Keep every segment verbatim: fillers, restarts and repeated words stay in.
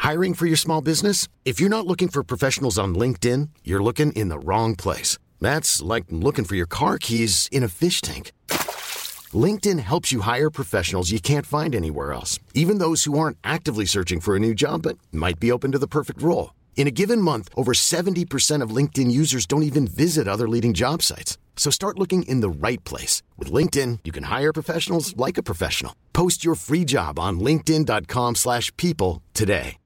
Hiring for your small business? If you're not looking for professionals on LinkedIn, you're looking in the wrong place. That's like looking for your car keys in a fish tank. LinkedIn helps you hire professionals you can't find anywhere else, even those who aren't actively searching for a new job but might be open to the perfect role. In a given month, over seventy percent of LinkedIn users don't even visit other leading job sites. So start looking in the right place. With LinkedIn, you can hire professionals like a professional. Post your free job on linkedin.com slash people today.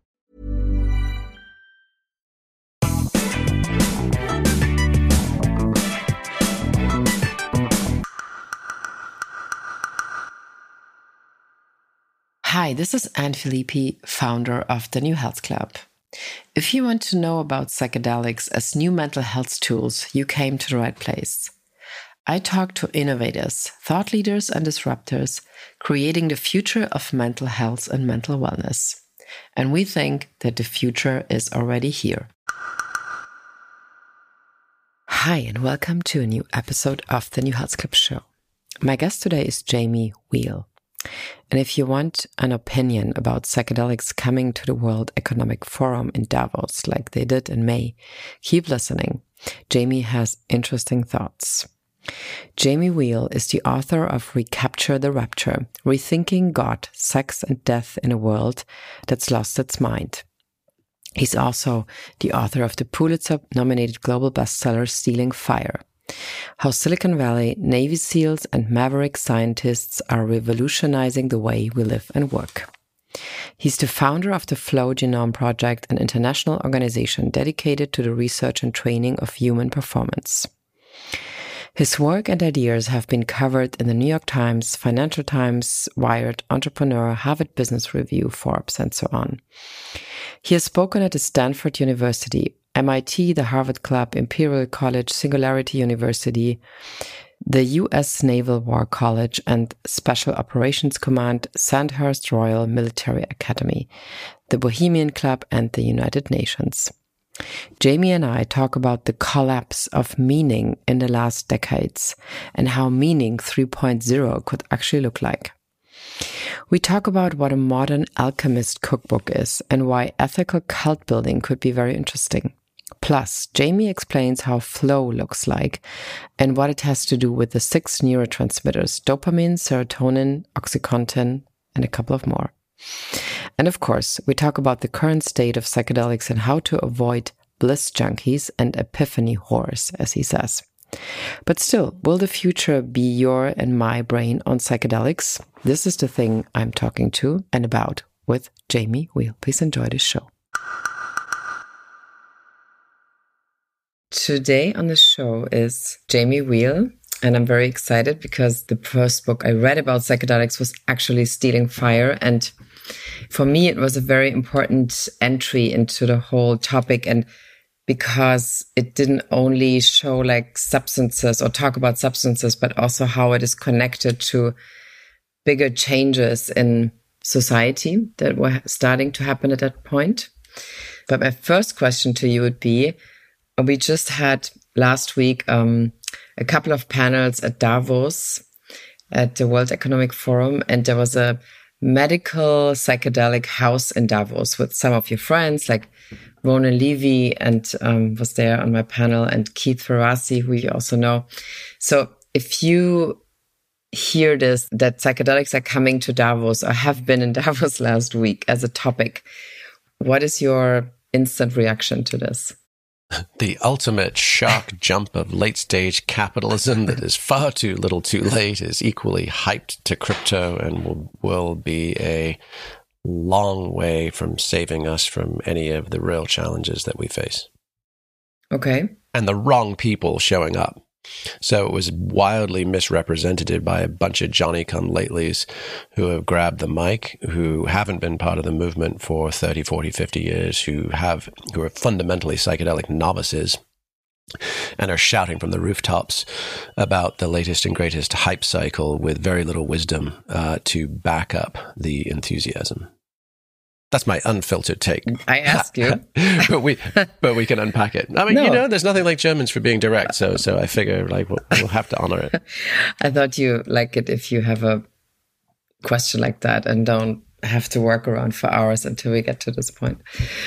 Hi, this is Anne Filippi, founder of the New Health Club. If you want to know about psychedelics as new mental health tools, you came to the right place. I talk to innovators, thought leaders, and disruptors, creating the future of mental health and mental wellness. And we think that the future is already here. Hi, and welcome to a new episode of the New Health Club show. My guest today is Jamie Wheal. And if you want an opinion about psychedelics coming to the World Economic Forum in Davos, like they did in May, keep listening. Jamie has interesting thoughts. Jamie Wheal is the author of Recapture the Rapture, Rethinking God, Sex and Death in a World That's Lost Its Mind. He's also the author of the Pulitzer-nominated global bestseller Stealing Fire. How Silicon Valley, Navy SEALs, and maverick scientists are revolutionizing the way we live and work. He's the founder of the Flow Genome Project, an international organization dedicated to the research and training of human performance. His work and ideas have been covered in the New York Times, Financial Times, Wired, Entrepreneur, Harvard Business Review, Forbes, and so on. He has spoken at the Stanford University, M I T, the Harvard Club, Imperial College, Singularity University, the U S Naval War College, and Special Operations Command, Sandhurst Royal Military Academy, the Bohemian Club, and the United Nations. Jamie and I talk about the collapse of meaning in the last decades and how meaning three point oh could actually look like. We talk about what a modern alchemist cookbook is and why ethical cult building could be very interesting. Plus, Jamie explains how flow looks like and what it has to do with the six neurotransmitters, dopamine, serotonin, oxycontin, and a couple of more. And of course, we talk about the current state of psychedelics and how to avoid bliss junkies and epiphany whores, as he says. But still, will the future be your and my brain on psychedelics? This is the thing I'm talking to and about with Jamie Wheal. Please enjoy this show. Today on the show is Jamie Wheal, and I'm very excited because the first book I read about psychedelics was actually Stealing Fire. And for me, it was a very important entry into the whole topic. And because it didn't only show like substances or talk about substances, but also how it is connected to bigger changes in society that were starting to happen at that point. But my first question to you would be, we just had last week um, a couple of panels at Davos at the World Economic Forum, and there was a medical psychedelic house in Davos with some of your friends, like Ronan Levy, and um, was there on my panel, and Keith Ferrazzi, who you also know. So if you hear this, that psychedelics are coming to Davos or have been in Davos last week as a topic, what is your instant reaction to this? The ultimate shock jump of late-stage capitalism that is far too little too late is equally hyped to crypto and will, will be a long way from saving us from any of the real challenges that we face. Okay. And the wrong people showing up. So it was wildly misrepresented by a bunch of Johnny-come-latelys who have grabbed the mic, who haven't been part of the movement for thirty, forty, fifty years, who have who are fundamentally psychedelic novices and are shouting from the rooftops about the latest and greatest hype cycle with very little wisdom uh, to back up the enthusiasm. That's my unfiltered take. I asked you. but we but we can unpack it. I mean, no. you know, there's nothing like Germans for being direct, so so I figure like we'll, we'll have to honor it. I thought you like it if you have a question like that and don't have to work around for hours until we get to this point.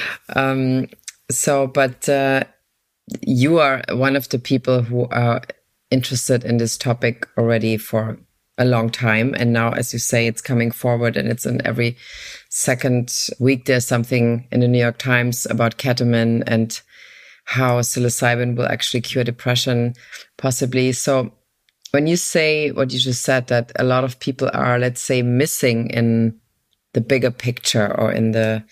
Um, so, but uh, you are one of the people who are interested in this topic already for a long time. And now, as you say, it's coming forward, and it's in every second week there's something in the New York Times about ketamine and how psilocybin will actually cure depression, possibly. So when you say what you just said, that a lot of people are, let's say, missing in the bigger picture, or in the,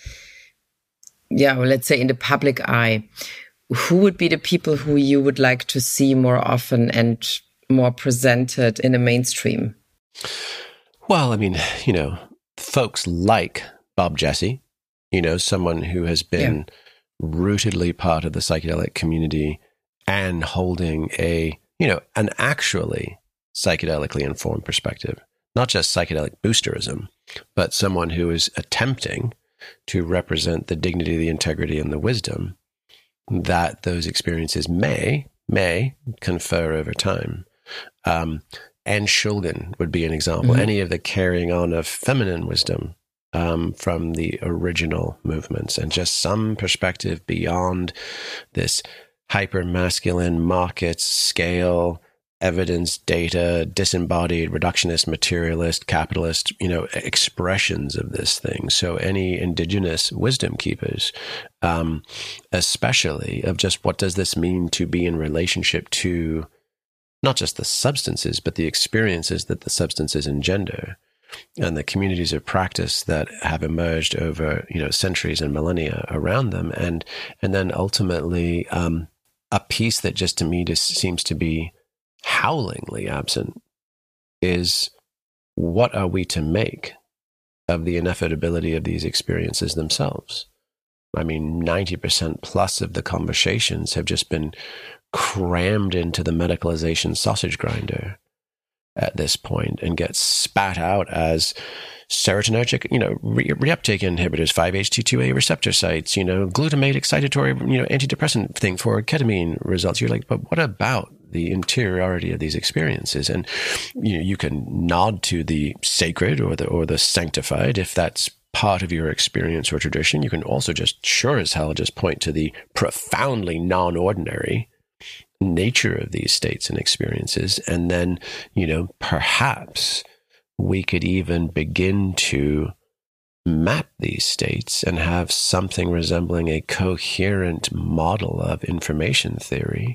yeah, well, let's say in the public eye, who would be the people who you would like to see more often and more presented in the mainstream? Well, I mean, you know, folks like Bob Jesse, you know, someone who has been yeah. rootedly part of the psychedelic community and holding a, you know, an actually psychedelically informed perspective, not just psychedelic boosterism, but someone who is attempting to represent the dignity, the integrity, and the wisdom that those experiences may, may confer over time. Um, and Shulgin would be an example. Mm-hmm. Any of the carrying on of feminine wisdom um, from the original movements, and just some perspective beyond this hyper-masculine market scale, evidence, data, disembodied, reductionist, materialist, capitalist, you know, expressions of this thing. So any indigenous wisdom keepers, um, especially of just what does this mean to be in relationship to not just the substances, but the experiences that the substances engender, and the communities of practice that have emerged over, you know, centuries and millennia around them. And, and then ultimately, um, a piece that just to me just seems to be howlingly absent is, what are we to make of the inevitability of these experiences themselves? I mean, ninety percent plus of the conversations have just been crammed into the medicalization sausage grinder at this point, and get spat out as serotonergic, you know, re- reuptake inhibitors, five H T two A receptor sites, you know, glutamate excitatory, you know, antidepressant thing for ketamine results. You're like, but what about the interiority of these experiences? And, you know, you can nod to the sacred or the, or the sanctified if that's part of your experience or tradition. You can also just sure as hell just point to the profoundly non-ordinary nature of these states and experiences. And then, you know, perhaps we could even begin to map these states and have something resembling a coherent model of information theory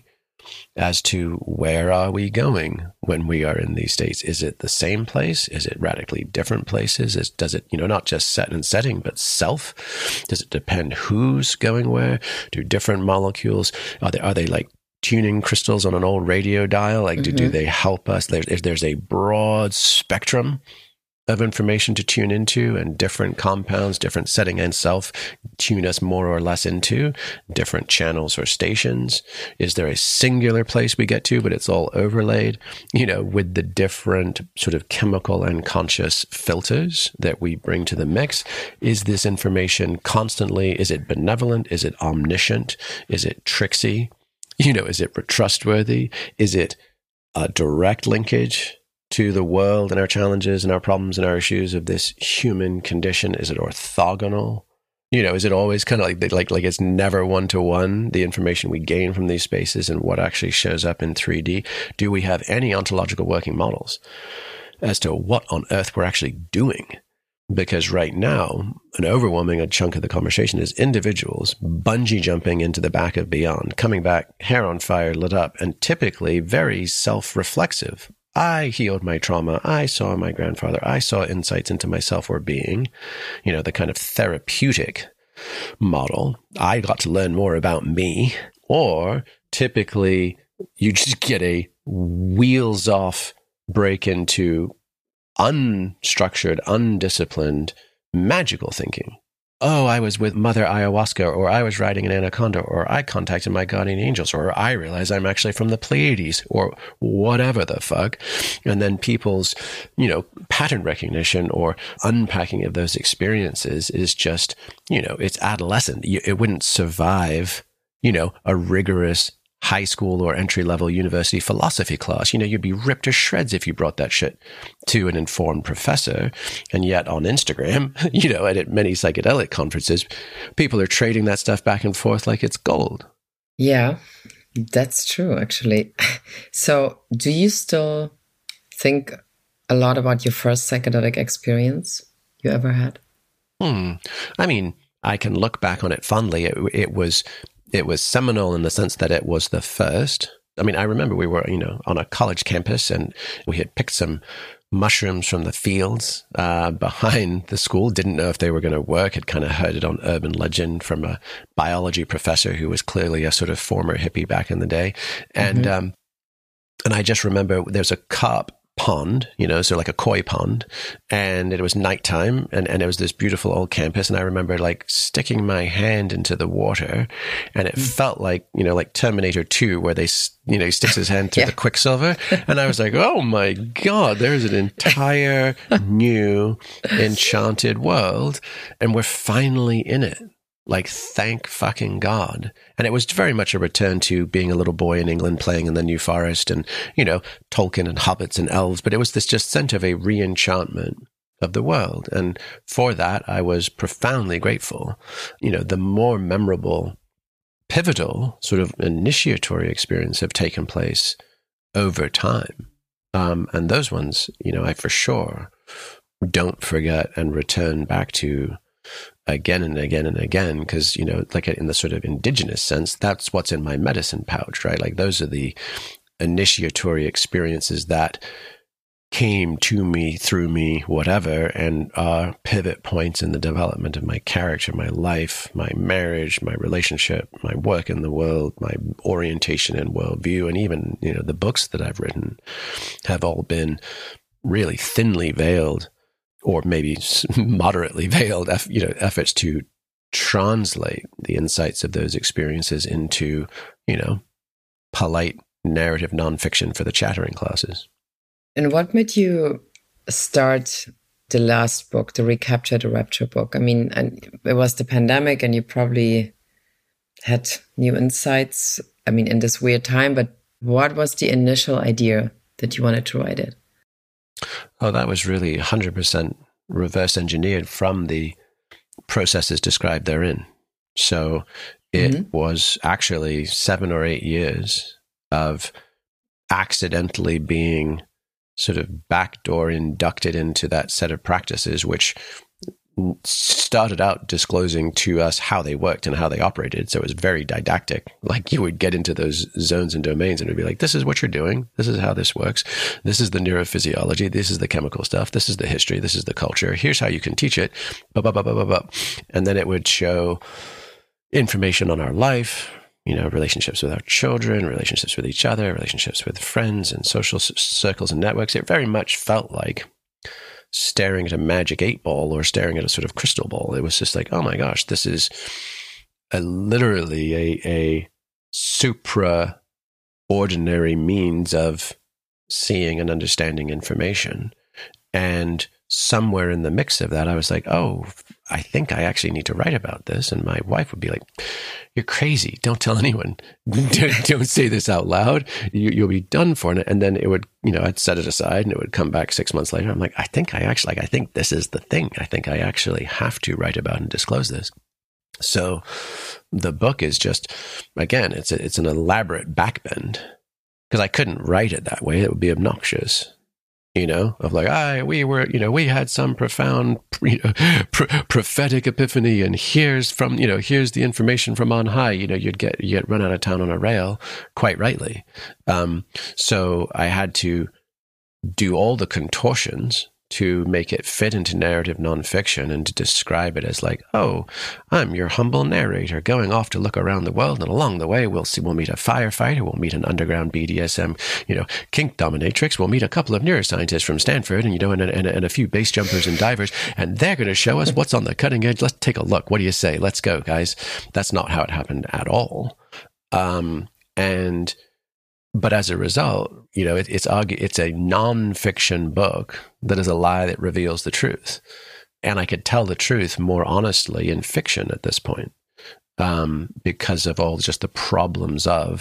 as to where are we going when we are in these states. Is it the same place? Is it radically different places? Is, does it, you know, not just set and setting, but self? Does it depend who's going where? Do different molecules, are they, are they like tuning crystals on an old radio dial? Like, mm-hmm. do, do they help us? There's, if there's a broad spectrum of information to tune into, and different compounds, different setting and self tune us more or less into different channels or stations. Is there a singular place we get to, but it's all overlaid, you know, with the different sort of chemical and conscious filters that we bring to the mix? Is this information constantly, is it benevolent? Is it omniscient? Is it tricksy? You know, is it trustworthy? Is it a direct linkage to the world and our challenges and our problems and our issues of this human condition? Is it orthogonal? You know, is it always kind of like, like, like it's never one-to-one, the information we gain from these spaces and what actually shows up in three D? Do we have any ontological working models as to what on earth we're actually doing? Because right now, an overwhelming chunk of the conversation is individuals bungee jumping into the back of beyond, coming back, hair on fire, lit up, and typically very self-reflexive. I healed my trauma. I saw my grandfather. I saw insights into myself or being, you know, the kind of therapeutic model. I got to learn more about me. Or typically you just get a wheels off break into unstructured, undisciplined, magical thinking. Oh, I was with Mother Ayahuasca, or I was riding an anaconda, or I contacted my guardian angels, or I realized I'm actually from the Pleiades, or whatever the fuck. And then people's, you know, pattern recognition or unpacking of those experiences is just, you know, it's adolescent. It wouldn't survive, you know, a rigorous high school or entry-level university philosophy class. You know, you'd be ripped to shreds if you brought that shit to an informed professor. And yet on Instagram, you know, and at many psychedelic conferences, people are trading that stuff back and forth like it's gold. Yeah, that's true, actually. So do you still think a lot about your first psychedelic experience you ever had? Hmm. I mean, I can look back on it fondly. It, it was it was seminal in the sense that it was the first. I mean, I remember we were, you know, on a college campus and we had picked some mushrooms from the fields uh, behind the school. Didn't know if they were going to work. Had kind of heard it on urban legend from a biology professor who was clearly a sort of former hippie back in the day. And mm-hmm. um, and I just remember there's a carp pond, you know, so like a koi pond, and it was nighttime, and, and it was this beautiful old campus, and I remember like sticking my hand into the water, and it mm. felt like, you know, like Terminator two, where they, you know, he sticks his hand through yeah. the quicksilver, and I was like, oh my God, there's an entire new enchanted world, and we're finally in it. Like, thank fucking God. And it was very much a return to being a little boy in England playing in the New Forest and, you know, Tolkien and hobbits and elves. But it was this just sense of a re-enchantment of the world. And for that, I was profoundly grateful. You know, the more memorable, pivotal sort of initiatory experience have taken place over time. Um, and those ones, you know, I for sure don't forget and return back to again and again and again, because, you know, like in the sort of indigenous sense, that's what's in my medicine pouch, right? Like those are the initiatory experiences that came to me, through me, whatever, and are pivot points in the development of my character, my life, my marriage, my relationship, my work in the world, my orientation and worldview, and even, you know, the books that I've written have all been really thinly veiled, or maybe moderately veiled, you know, efforts to translate the insights of those experiences into, you know, polite narrative nonfiction for the chattering classes. And what made you start the last book, the Recapture the Rapture book? I mean, and it was the pandemic, and you probably had new insights, I mean, in this weird time, but what was the initial idea that you wanted to write it? Oh, that was really one hundred percent reverse engineered from the processes described therein. So it mm-hmm. was actually seven or eight years of accidentally being sort of backdoor inducted into that set of practices, which started out disclosing to us how they worked and how they operated. So it was very didactic. Like you would get into those zones and domains and it'd be like, this is what you're doing. This is how this works. This is the neurophysiology. This is the chemical stuff. This is the history. This is the culture. Here's how you can teach it. Blah, blah, blah, blah, blah, blah. And then it would show information on our life, you know, relationships with our children, relationships with each other, relationships with friends and social circles and networks. It very much felt like staring at a magic eight ball or staring at a sort of crystal ball. It was just like, oh my gosh, this is a, literally a, a supra ordinary means of seeing and understanding information. And somewhere in the mix of that, I was like, oh, I think I actually need to write about this. And my wife would be like, you're crazy. Don't tell anyone. don't, don't say this out loud. You, you'll be done for it. And then it would, you know, I'd set it aside and it would come back six months later. I'm like, I think I actually, like, I think this is the thing. I think I actually have to write about and disclose this. So the book is just, again, it's a, it's an elaborate backbend because I couldn't write it that way. It would be obnoxious. You know, of like, I, we were, you know, we had some profound, you know, pr- prophetic epiphany, and here's from, you know, here's the information from on high. You know, you'd get, you get run out of town on a rail, quite rightly. Um, so I had to do all the contortions to make it fit into narrative nonfiction and to describe it as like, oh, I'm your humble narrator going off to look around the world, and along the way we'll see, we'll meet a firefighter, we'll meet an underground B D S M, you know, kink dominatrix, we'll meet a couple of neuroscientists from Stanford, and you know, and, and, and a few base jumpers and divers, and they're going to show us what's on the cutting edge. Let's take a look. What do you say? Let's go, guys. That's not how it happened at all. Um, and But as a result, you know, it, it's argue, it's a nonfiction book that is a lie that reveals the truth. And I could tell the truth more honestly in fiction at this point, um, because of all just the problems of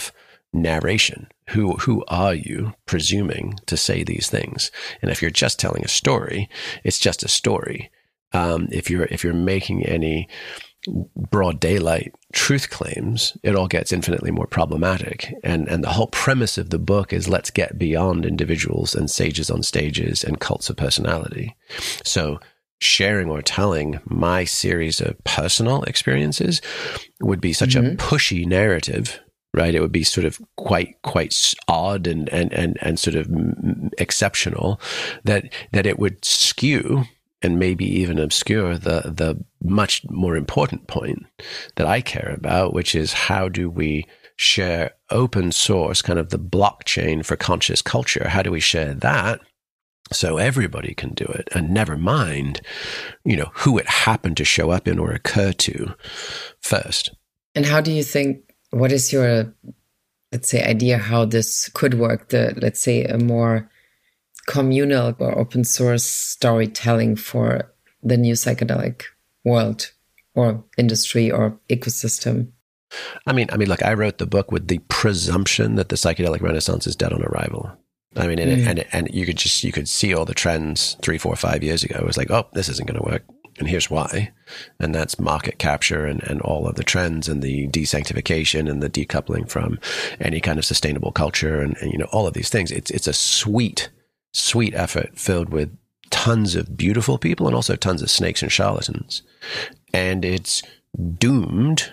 narration. Who who are you presuming to say these things? And if you're just telling a story, it's just a story. Um, if you're if you're making any broad daylight truth claims, it all gets infinitely more problematic. And and the whole premise of the book is let's get beyond individuals and sages on stages and cults of personality. So sharing or telling my series of personal experiences would be such mm-hmm. a pushy narrative, right? It would be sort of quite quite odd and and and, and sort of exceptional that that it would skew and maybe even obscure the the much more important point that I care about, which is how do we share open source, kind of the blockchain for conscious culture? How do we share that so everybody can do it, and never mind, you know, who it happened to show up in or occur to first? And how do you think, what is your, let's say, idea how this could work? The, let's say, a more communal or open source storytelling for the new psychedelic world or industry or ecosystem? I mean, I mean, look, I wrote the book with the presumption that the psychedelic renaissance is dead on arrival. I mean, and, mm. and and you could just you could see all the trends three, four, five years ago. It was like, oh, this isn't going to work, and here's why, and that's market capture and and all of the trends and the desanctification and the decoupling from any kind of sustainable culture and, and you know all of these things. It's it's a sweet, sweet effort filled with tons of beautiful people and also tons of snakes and charlatans, and it's doomed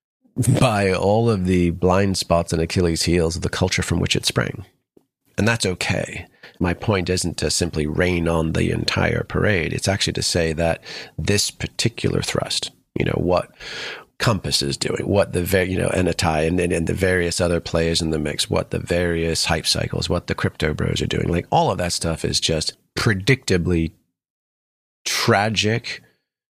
by all of the blind spots and Achilles heels of the culture from which it sprang. And that's okay. My point isn't to simply rain on the entire parade. It's actually to say that this particular thrust, you know, what Compass is doing, what the, very, you know, Enitai and, and, and the various other players in the mix, what the various hype cycles, what the crypto bros are doing, like all of that stuff is just predictably tragic,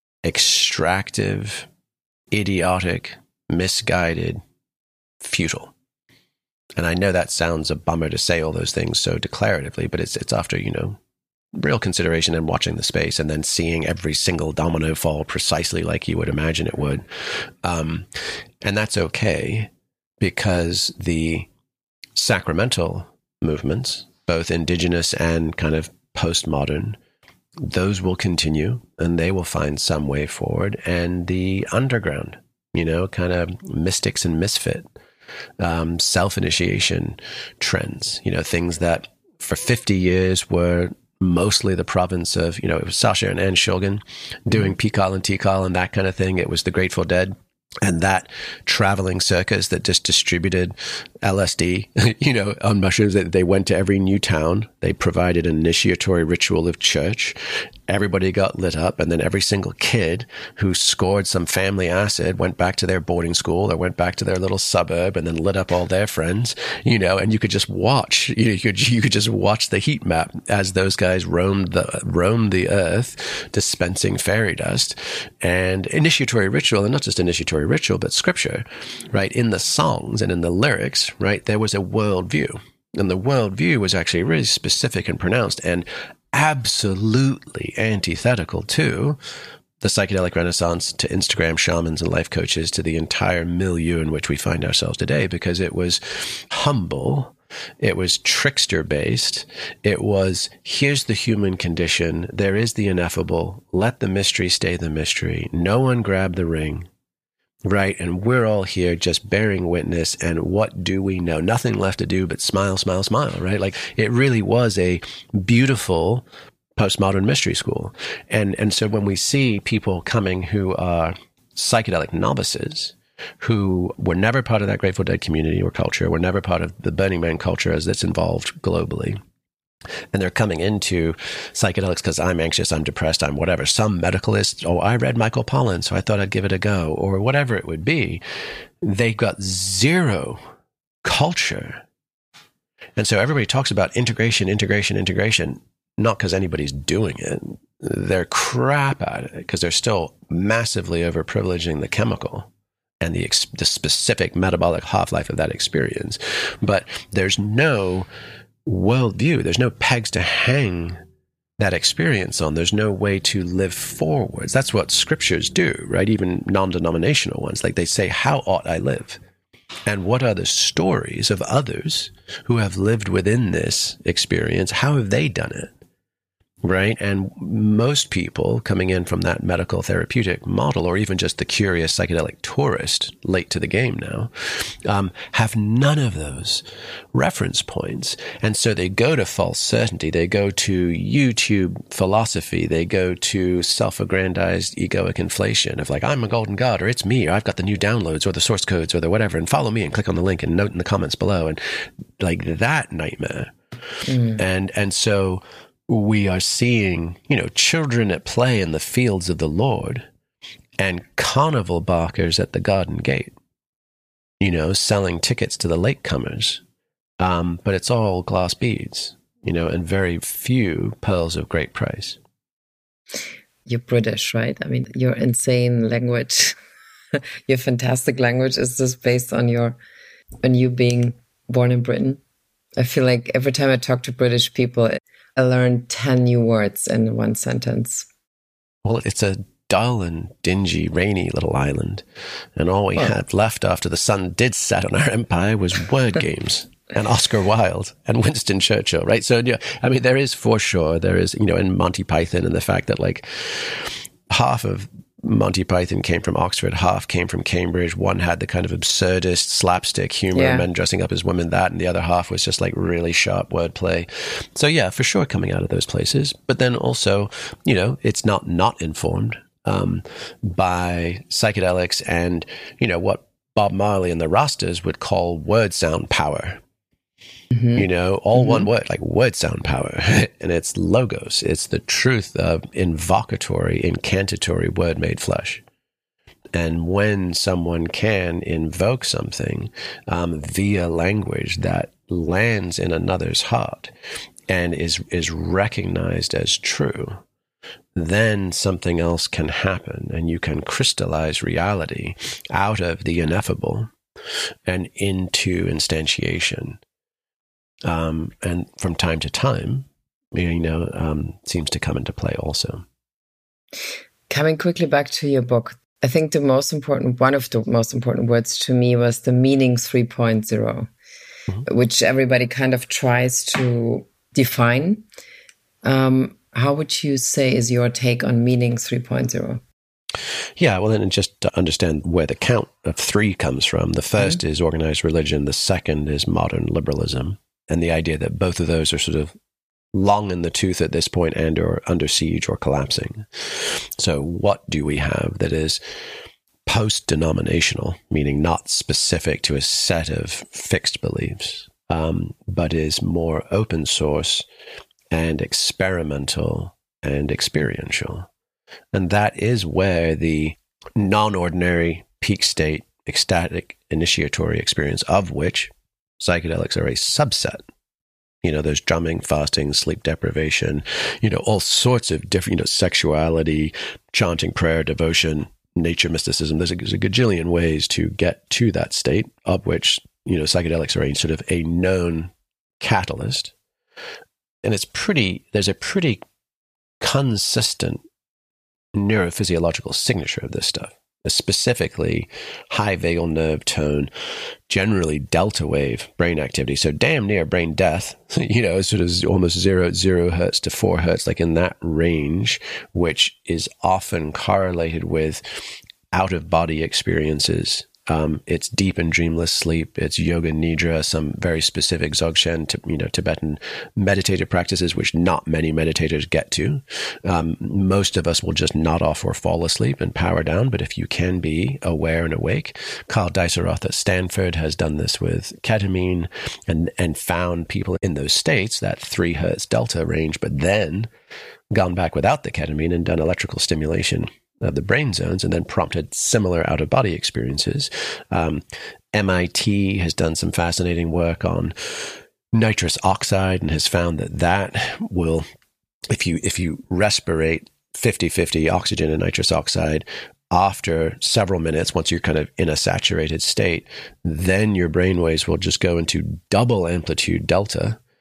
extractive, idiotic, misguided, futile. And I know that sounds a bummer to say all those things so declaratively, but it's it's after, you know, real consideration and watching the space and then seeing every single domino fall precisely like you would imagine it would. Um, and that's okay, because the sacramental movements, both indigenous and kind of postmodern, those will continue and they will find some way forward. And the underground, you know, kind of mystics and misfit, Um, self-initiation trends, you know, things that for fifty years were mostly the province of, you know, it was Sasha and Anne Shulgin doing P-Call and T-Call and that kind of thing. It was the Grateful Dead and that traveling circus that just distributed L S D, you know, on mushrooms. That they went to every new town. They provided an initiatory ritual of church. Everybody got lit up, and then every single kid who scored some family acid went back to their boarding school or went back to their little suburb and then lit up all their friends, you know, and you could just watch, you know, you could, you could just watch the heat map as those guys roamed the, roamed the earth, dispensing fairy dust and initiatory ritual, and not just initiatory ritual, but scripture, right? In the songs and in the lyrics, right? There was a worldview, and the worldview was actually really specific and pronounced and absolutely antithetical to the psychedelic renaissance, to Instagram shamans and life coaches, to the entire milieu in which we find ourselves today, because it was humble, it was trickster based, it was here's the human condition, there is the ineffable, let the mystery stay the mystery, no one grab the ring, right? And we're all here just bearing witness. And what do we know? Nothing left to do but smile, smile, smile, right? Like it really was a beautiful postmodern mystery school. And, and so when we see people coming who are psychedelic novices, who were never part of that Grateful Dead community or culture, were never part of the Burning Man culture as it's involved globally, and they're coming into psychedelics because I'm anxious, I'm depressed, I'm whatever. Some medicalist, oh, I read Michael Pollan, so I thought I'd give it a go, or whatever it would be. They got zero culture. And so everybody talks about integration, integration, integration, not because anybody's doing it. They're crap at it because they're still massively overprivileging the chemical and the, ex- the specific metabolic half-life of that experience. But there's no worldview. There's no pegs to hang that experience on. There's no way to live forwards. That's what scriptures do, right? Even non-denominational ones. Like they say, how ought I live? And what are the stories of others who have lived within this experience? How have they done it? Right? And most people coming in from that medical therapeutic model, or even just the curious psychedelic tourist, late to the game now, um, have none of those reference points. And so they go to false certainty. They go to YouTube philosophy. They go to self-aggrandized egoic inflation of like, I'm a golden god, or it's me, or I've got the new downloads or the source codes or the whatever, and follow me and click on the link and note in the comments below. And like that nightmare. Mm. And, and so we are seeing, you know, children at play in the fields of the Lord and carnival barkers at the garden gate, you know, selling tickets to the latecomers. Um, but it's all glass beads, you know, and very few pearls of great price. You're British, right? I mean, your insane language, your fantastic language, is this based on your, on you being born in Britain? I feel like every time I talk to British people, I learned ten new words in one sentence. Well, it's a dull and dingy, rainy little island. And all we oh. had left after the sun did set on our empire was word games and Oscar Wilde and Winston Churchill, right? So, yeah, I mean, there is for sure, there is, you know, in Monty Python, and the fact that like half of Monty Python came from Oxford, half came from Cambridge. One had the kind of absurdist slapstick humor, yeah. men dressing up as women, that, and the other half was just like really sharp wordplay. So yeah, for sure coming out of those places. But then also, you know, it's not not informed um, by psychedelics and, you know, what Bob Marley and the Rastas would call word sound power. Mm-hmm. You know, all mm-hmm. one word, like word sound power. And it's logos. It's the truth of invocatory, incantatory word made flesh. And when someone can invoke something um, via language that lands in another's heart and is is recognized as true, then something else can happen, and you can crystallize reality out of the ineffable and into instantiation. Um, and from time to time, you know, um, seems to come into play also. Coming quickly back to your book, I think the most important, one of the most important words to me was the meaning three point oh, mm-hmm. which everybody kind of tries to define. Um, how would you say is your take on meaning three point oh? Yeah, well, then just to understand where the count of three comes from. The first mm-hmm. is organized religion. The second is modern liberalism. And the idea that both of those are sort of long in the tooth at this point and or under siege or collapsing. So what do we have that is post-denominational, meaning not specific to a set of fixed beliefs, um, but is more open source and experimental and experiential? And that is where the non-ordinary peak state ecstatic initiatory experience, of which psychedelics are a subset. You know, there's drumming, fasting, sleep deprivation, you know, all sorts of different, you know, sexuality, chanting, prayer, devotion, nature, mysticism. There's a, there's a gajillion ways to get to that state, of which, you know, psychedelics are a sort of a known catalyst. And it's pretty, there's a pretty consistent neurophysiological signature of this stuff. Specifically high vagal nerve tone, generally delta wave brain activity. So damn near brain death, you know, sort of almost zero, zero hertz to four hertz, like in that range, which is often correlated with out of body experiences. Um, it's deep and dreamless sleep. It's yoga nidra, some very specific Dzogchen, you know, Tibetan meditative practices, which not many meditators get to. Um, most of us will just nod off or fall asleep and power down. But if you can be aware and awake, Carl Deisseroth at Stanford has done this with ketamine and, and found people in those states, that three hertz delta range, but then gone back without the ketamine and done electrical stimulation of the brain zones and then prompted similar out-of-body experiences. Um, M I T has done some fascinating work on nitrous oxide and has found that that will, if you if you respirate fifty-fifty oxygen and nitrous oxide after several minutes, once you're kind of in a saturated state, then your brain waves will just go into double amplitude delta,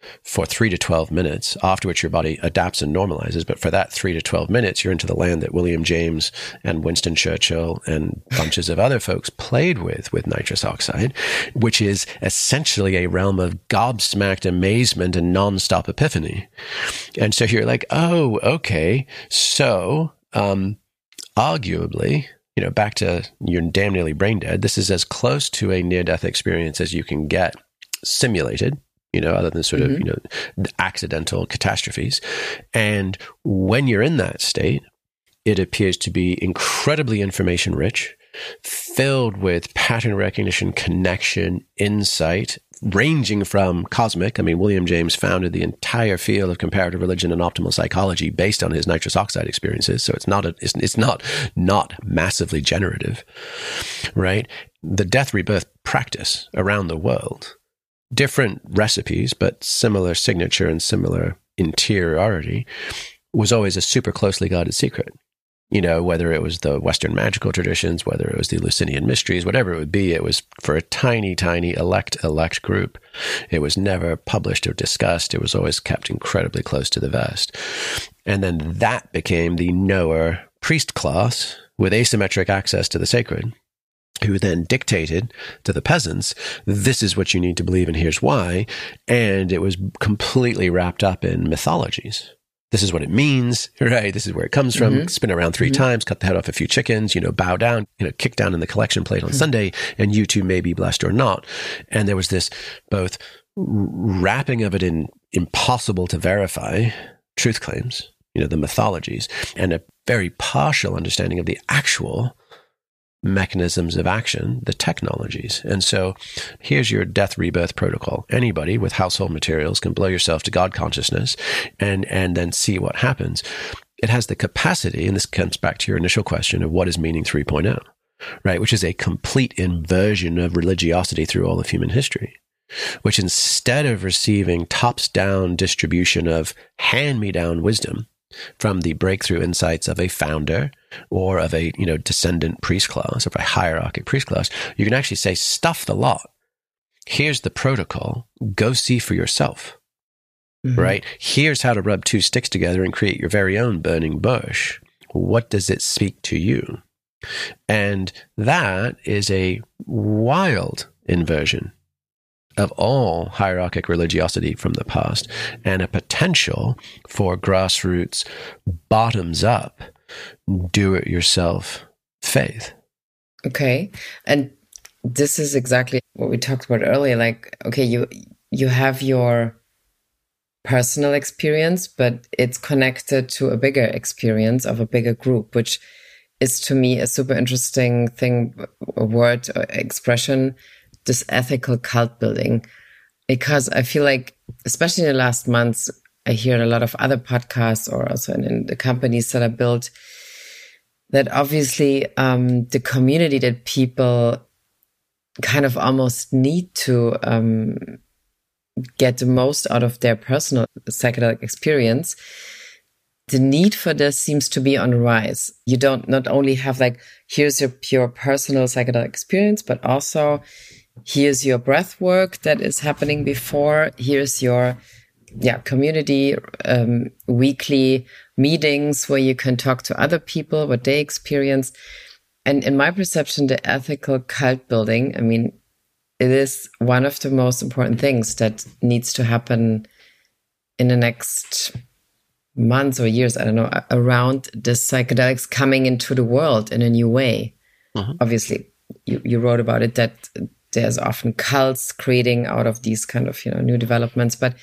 for three to twelve minutes, after which your body adapts and normalizes. But for that three to twelve minutes, you're into the land that William James and Winston Churchill and bunches of other folks played with, with nitrous oxide, which is essentially a realm of gobsmacked amazement and nonstop epiphany. And so you're like, oh, okay. So, um, arguably, you know, back to you're damn nearly brain dead. This is as close to a near-death experience as you can get simulated, you know, other than sort of, mm-hmm. you know, accidental catastrophes. And when you're in that state, it appears to be incredibly information rich, filled with pattern recognition, connection, insight, ranging from cosmic. I mean, William James founded the entire field of comparative religion and optimal psychology based on his nitrous oxide experiences. So it's not, a, it's, it's not, not massively generative, right? The death rebirth practice around the world, different recipes, but similar signature and similar interiority, was always a super closely guarded secret. You know, whether it was the Western magical traditions, whether it was the Eleusinian mysteries, whatever it would be, it was for a tiny, tiny elect, elect group. It was never published or discussed. It was always kept incredibly close to the vest. And then that became the knower priest class with asymmetric access to the sacred, who then dictated to the peasants, this is what you need to believe and here's why. And it was completely wrapped up in mythologies. This is what it means, right? This is where it comes from. Mm-hmm. Spin around three mm-hmm. times, cut the head off a few chickens, you know, bow down, you know, kick down in the collection plate on mm-hmm. Sunday, and you too may be blessed or not. And there was this both wrapping of it in impossible to verify truth claims, you know, the mythologies, and a very partial understanding of the actual mechanisms of action, the technologies. And so here's your death rebirth protocol. Anybody with household materials can blow yourself to God consciousness and, and then see what happens. It has the capacity, and this comes back to your initial question of what is meaning three point oh, right? Which is a complete inversion of religiosity through all of human history, which instead of receiving tops down distribution of hand-me-down wisdom from the breakthrough insights of a founder or of a, you know, descendant priest class, of a hierarchic priest class, you can actually say, stuff the lot. Here's the protocol. Go see for yourself, mm-hmm. right? Here's how to rub two sticks together and create your very own burning bush. What does it speak to you? And that is a wild inversion of all hierarchic religiosity from the past, and a potential for grassroots, bottoms-up, do-it-yourself faith. Okay. And this is exactly what we talked about earlier. Like, okay, you you have your personal experience, but it's connected to a bigger experience of a bigger group, which is to me a super interesting thing, a word, or expression, this ethical cult building, because I feel like, especially in the last months, I hear a lot of other podcasts or also in, in the companies that are built, that obviously um, the community that people kind of almost need to um, get the most out of their personal psychedelic experience, the need for this seems to be on the rise. You don't not only have like, here's your pure personal psychedelic experience, but also here's your breath work that is happening before. Here's your yeah community um, weekly meetings where you can talk to other people, what they experience. And in my perception, the ethical cult building, I mean, it is one of the most important things that needs to happen in the next months or years, I don't know, around the psychedelics coming into the world in a new way. Mm-hmm. Obviously, you, you wrote about it, that there's often cults creating out of these kind of, you know, new developments. But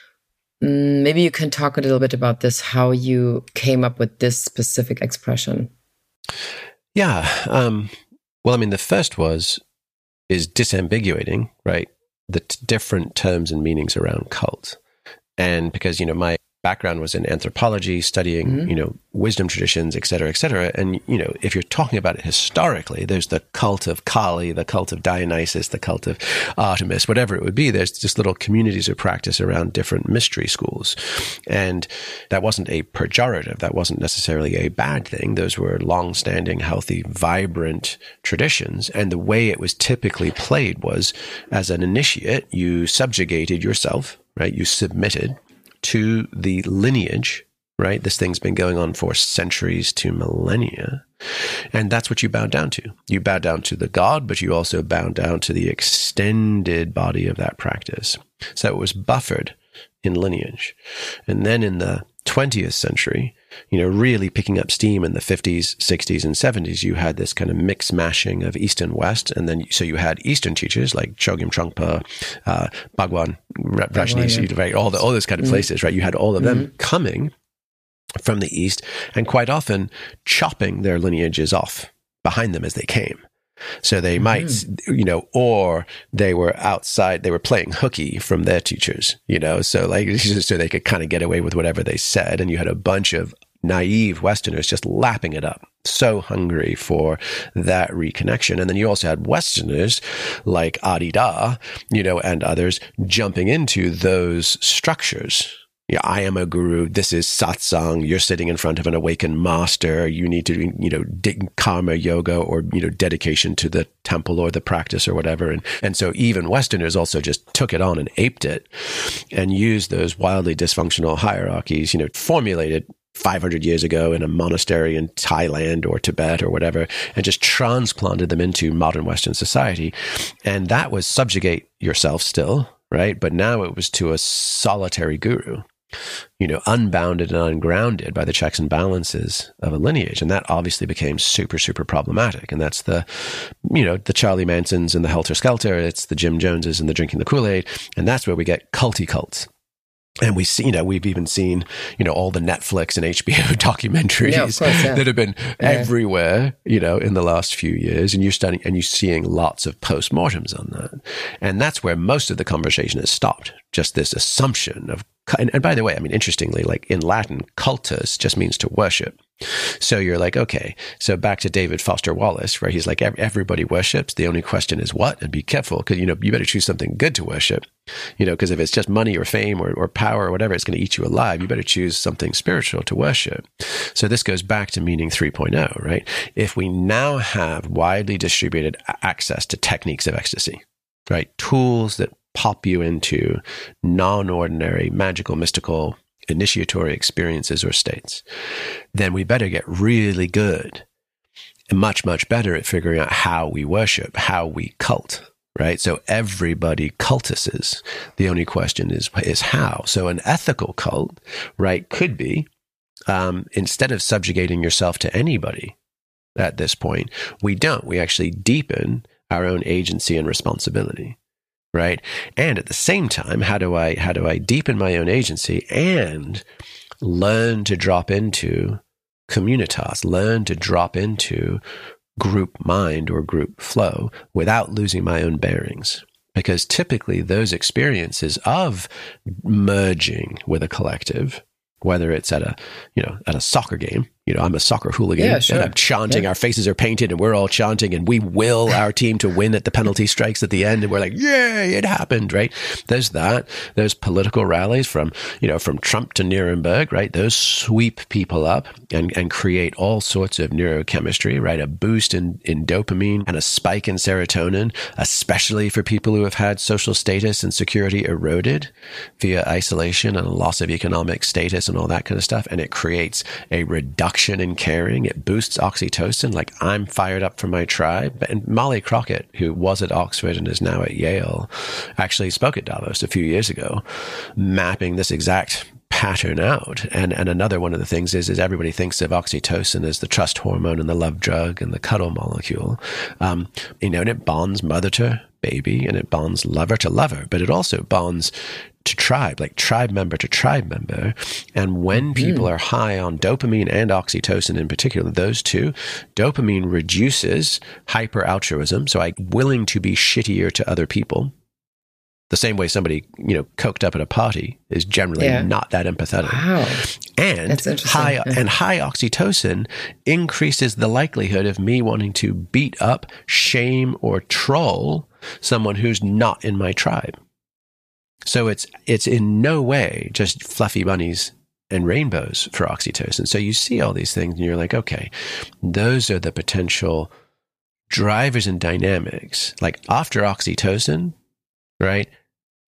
um, maybe you can talk a little bit about this, how you came up with this specific expression. Yeah. Um, well, I mean, the first was, is disambiguating, right? The t- different terms and meanings around cult. And because, you know, my background was in anthropology, studying, mm-hmm. you know, wisdom traditions, et cetera, et cetera. And, you know, if you're talking about it historically, there's the cult of Kali, the cult of Dionysus, the cult of Artemis, whatever it would be. There's just little communities of practice around different mystery schools. And that wasn't a pejorative. That wasn't necessarily a bad thing. Those were long-standing, healthy, vibrant traditions. And the way it was typically played was, as an initiate, you subjugated yourself, right? You submitted to the lineage, right? This thing's been going on for centuries to millennia. And that's what you bow down to. You bow down to the God, but you also bow down to the extended body of that practice. So it was buffered in lineage. And then in the twentieth century, you know, really picking up steam in the fifties, sixties, and seventies, you had this kind of mix mashing of East and West. And then, so you had Eastern teachers like Chogyam Trungpa, uh, Bhagwan, Rajneesh, right? All the, all those kind of mm-hmm. places, right? You had all of them mm-hmm. coming from the East and quite often chopping their lineages off behind them as they came. So they might, mm-hmm. you know, or they were outside, they were playing hooky from their teachers, you know, so like, so they could kind of get away with whatever they said. And you had a bunch of naive Westerners just lapping it up, so hungry for that reconnection. And then you also had Westerners like Adi Da, you know, and others jumping into those structures. Yeah, I am a guru. This is satsang. You're sitting in front of an awakened master. You need to, you know, karma yoga or, you know, dedication to the temple or the practice or whatever. And, and so even Westerners also just took it on and aped it and used those wildly dysfunctional hierarchies, you know, formulated five hundred years ago in a monastery in Thailand or Tibet or whatever, and just transplanted them into modern Western society. And that was subjugate yourself still, right? But now it was to a solitary guru, you know, unbounded and ungrounded by the checks and balances of a lineage. And that obviously became super, super problematic. And that's the, you know, the Charlie Mansons and the Helter Skelter. It's the Jim Joneses and the drinking the Kool-Aid. And that's where we get culty cults. And we see, you know, we've even seen, you know, all the Netflix and H B O documentaries yeah, of course, yeah. that have been yeah. everywhere, you know, in the last few years. And you're studying and you're seeing lots of postmortems on that. And that's where most of the conversation has stopped. Just this assumption of, and, and by the way, I mean, interestingly, like in Latin, cultus just means to worship. So you're like, okay, so back to David Foster Wallace, where he's like, everybody worships. The only question is what? And be careful, because, you know, you better choose something good to worship, you know, because if it's just money or fame or, or power or whatever, it's going to eat you alive. You better choose something spiritual to worship. So this goes back to meaning three point oh, right? If we now have widely distributed access to techniques of ecstasy, right? Tools that pop you into non-ordinary, magical, mystical, initiatory experiences or states, then we better get really good and much, much better at figuring out how we worship, how we cult, right? So everybody cultises. The only question is, is how. So an ethical cult, right, could be, um, instead of subjugating yourself to anybody at this point, we don't. We actually deepen our own agency and responsibility. Right. And at the same time, how do I, how do I deepen my own agency and learn to drop into communitas, learn to drop into group mind or group flow without losing my own bearings? Because typically those experiences of merging with a collective, whether it's at a, you know, at a soccer game, you know, I'm a soccer hooligan yeah, sure. and I'm chanting, yeah. our faces are painted and we're all chanting and we will our team to win at the penalty strikes at the end. And we're like, yay, it happened, right? There's that. There's political rallies from, you know, from Trump to Nuremberg, right? Those sweep people up and, and create all sorts of neurochemistry, right? A boost in, in dopamine and a spike in serotonin, especially for people who have had social status and security eroded via isolation and a loss of economic status and all that kind of stuff. And it creates a reduction in caring. It boosts oxytocin. Like, I'm fired up for my tribe. And Molly Crockett, who was at Oxford and is now at Yale, actually spoke at Davos a few years ago, mapping this exact pattern out. And and another one of the things is, is everybody thinks of oxytocin as the trust hormone and the love drug and the cuddle molecule. Um, you know, and it bonds mother to baby and it bonds lover to lover, but it also bonds to tribe, like tribe member to tribe member. And when people mm. are high on dopamine and oxytocin in particular, those two, dopamine reduces hyper altruism. So I'm willing to be shittier to other people. The same way somebody, you know, coked up at a party is generally yeah. not that empathetic. Wow. And high yeah. and high oxytocin increases the likelihood of me wanting to beat up, shame, or troll someone who's not in my tribe. So it's it's in no way just fluffy bunnies and rainbows for oxytocin. So you see all these things and you're like, okay, those are the potential drivers and dynamics. Like after oxytocin, right?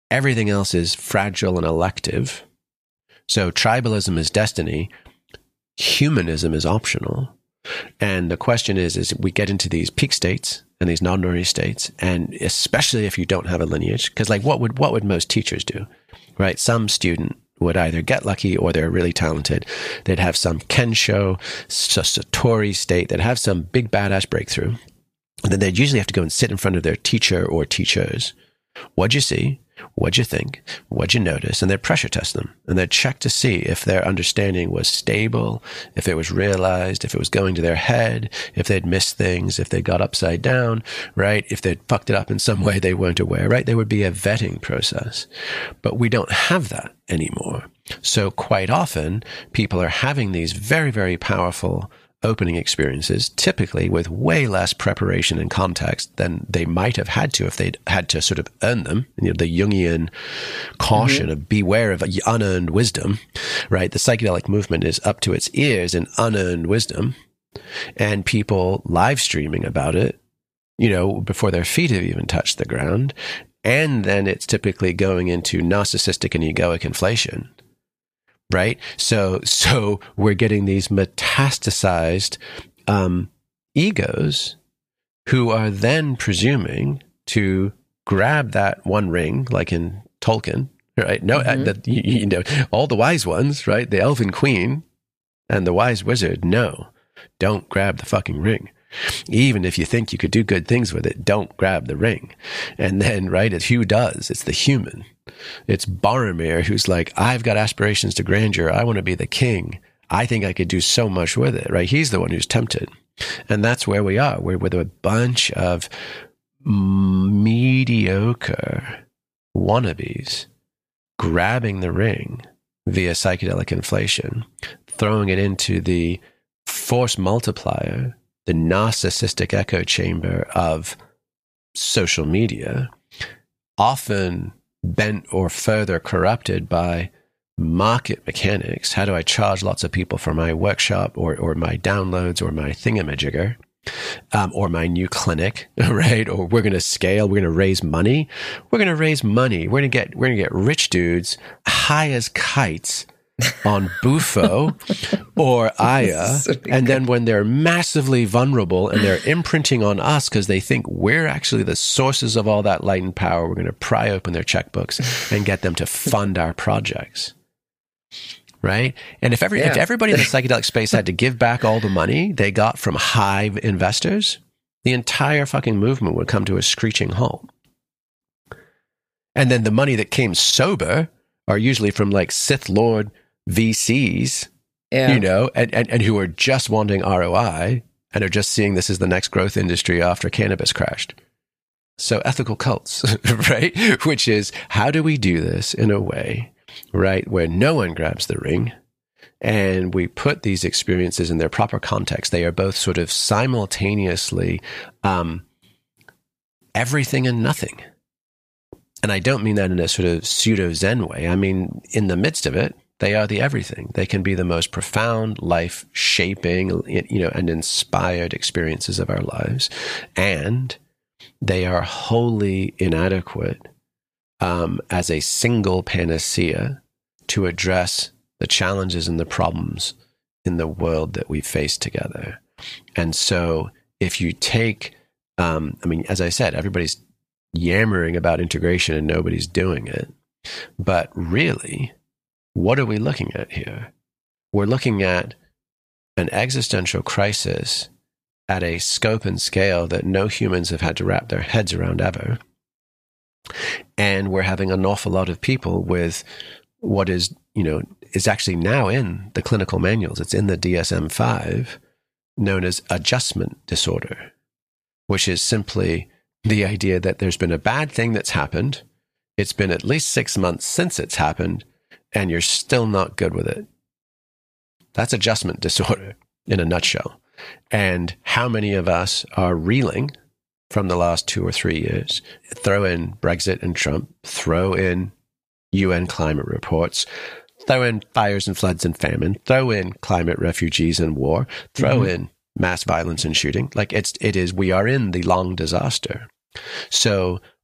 everything else is fragile and elective. So tribalism is destiny. Humanism is optional. And the question is, is we get into these peak states and these non-ordinary states, and especially if you don't have a lineage, because like what would what would most teachers do, right? Some student would either get lucky or they're really talented. They'd have some Kensho, Satori state. They'd have some big badass breakthrough. And then they'd usually have to go and sit in front of their teacher or teachers. What'd you see? What'd you think? What'd you notice? And they'd pressure test them. And they'd check to see if their understanding was stable, if it was realized, if it was going to their head, if they'd missed things, if they got upside down, right? If they'd fucked it up in some way they weren't aware, right? There would be a vetting process. But we don't have that anymore. So quite often, people are having these very, very powerful opening experiences, typically with way less preparation and context than they might have had to if they'd had to sort of earn them. You know, the Jungian caution mm-hmm. of beware of unearned wisdom, right? The psychedelic movement is up to its ears in unearned wisdom, and people live streaming about it, you know, before their feet have even touched the ground. And then it's typically going into narcissistic and egoic inflation. Right? So, so we're getting these metastasized, um, egos who are then presuming to grab that one ring, like in Tolkien, right? No, mm-hmm. uh, the, you, you know, all the wise ones, right? The elven queen and the wise wizard, no, don't grab the fucking ring. Even if you think you could do good things with it, don't grab the ring. And then, right, it's who does? It's the human. It's Boromir who's like, I've got aspirations to grandeur. I want to be the king. I think I could do so much with it, right? He's the one who's tempted. And that's where we are. We're with a bunch of mediocre wannabes grabbing the ring via psychedelic inflation, throwing it into the force multiplier, the narcissistic echo chamber of social media, often bent or further corrupted by market mechanics. How do I charge lots of people for my workshop or, or my downloads or my thingamajigger, um, or my new clinic, right? Or we're going to scale. We're going to raise money. We're going to raise money. We're going to get, we're going to get rich dudes high as kites on Bufo or Aya. So and then when they're massively vulnerable and they're imprinting on us because they think we're actually the sources of all that light and power, we're going to pry open their checkbooks and get them to fund our projects. Right? And if every, yeah. if everybody in the psychedelic space had to give back all the money they got from hive investors, the entire fucking movement would come to a screeching halt. And then the money that came sober are usually from like Sith Lord V Cs, yeah. you know, and, and, and who are just wanting R O I and are just seeing this as the next growth industry after cannabis crashed. So ethical cults, right? Which is, how do we do this in a way, right, where no one grabs the ring and we put these experiences in their proper context? They are both sort of simultaneously um, everything and nothing. And I don't mean that in a sort of pseudo-Zen way. I mean, in the midst of it, they are the everything. They can be the most profound, life-shaping, you know, and inspired experiences of our lives. And they are wholly inadequate um, as a single panacea to address the challenges and the problems in the world that we face together. And so if you take, um, I mean, as I said, everybody's yammering about integration and nobody's doing it. But really, what are we looking at here? We're looking at an existential crisis at a scope and scale that no humans have had to wrap their heads around ever. And we're having an awful lot of people with what is, you know, is actually now in the clinical manuals. It's in the D S M five, known as adjustment disorder, which is simply the idea that there's been a bad thing that's happened. It's been at least six months since it's happened, and you're still not good with it. That's adjustment disorder in a nutshell. And how many of us are reeling from the last two or three years? Throw in Brexit and Trump, throw in U N climate reports, throw in fires and floods and famine, throw in climate refugees and war, throw mm-hmm. in mass violence and shooting. Like it's, it is, we are in the long disaster. So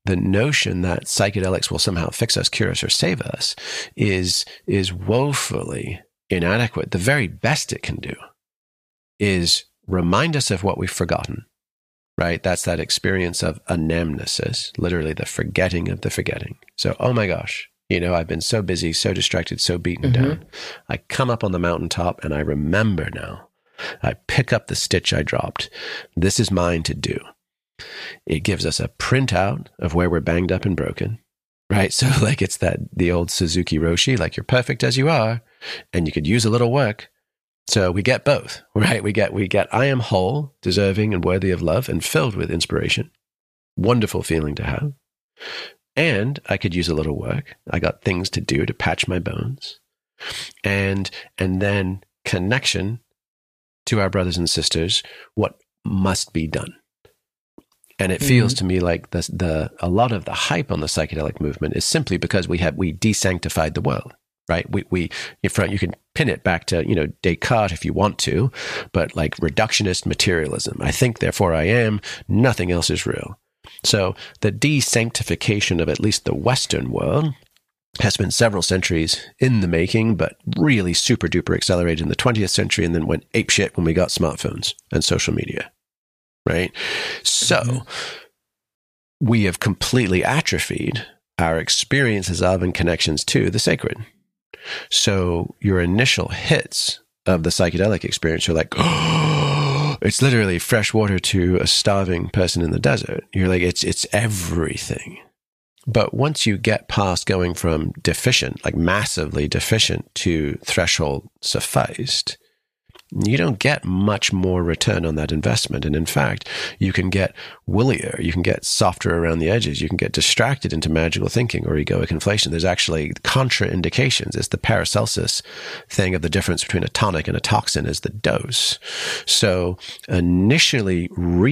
the notion that psychedelics will somehow fix us, cure us, or save us is, is woefully inadequate. The very best it can do is remind us of what we've forgotten, right? That's that experience of anamnesis, literally the forgetting of the forgetting. So, oh my gosh, you know, I've been so busy, so distracted, so beaten mm-hmm. down. I come up on the mountaintop and I remember now. I pick up the stitch I dropped. This is mine to do. It gives us a printout of where we're banged up and broken, right? So like it's that, the old Suzuki Roshi, like you're perfect as you are, and you could use a little work. So we get both, right? We get, we get, I am whole, deserving and worthy of love and filled with inspiration. Wonderful feeling to have. And I could use a little work. I got things to do to patch my bones. And, and then connection to our brothers and sisters, what must be done. And it feels mm-hmm. to me like the, the, a lot of the hype on the psychedelic movement is simply because we have, we desanctified the world. Right. We, we, in front, you can pin it back to, you know, Descartes if you want to, but like reductionist materialism. I think, therefore I am, nothing else is real. So the desanctification of at least the Western world has been several centuries in the making, but really super duper accelerated in the twentieth century and then went apeshit when we got smartphones and social media. Right. So mm-hmm. we have completely atrophied our experiences of and connections to the sacred. So your initial hits of the psychedelic experience are like, oh, it's literally fresh water to a starving person in the desert. You're like, it's it's everything. But once you get past going from deficient, like massively deficient, to threshold sufficed, you don't get much more return on that investment. And in fact, you can get woollier, you can get softer around the edges, you can get distracted into magical thinking or egoic inflation. There's actually contraindications. It's the Paracelsus thing of the difference between a tonic and a toxin is the dose. So initially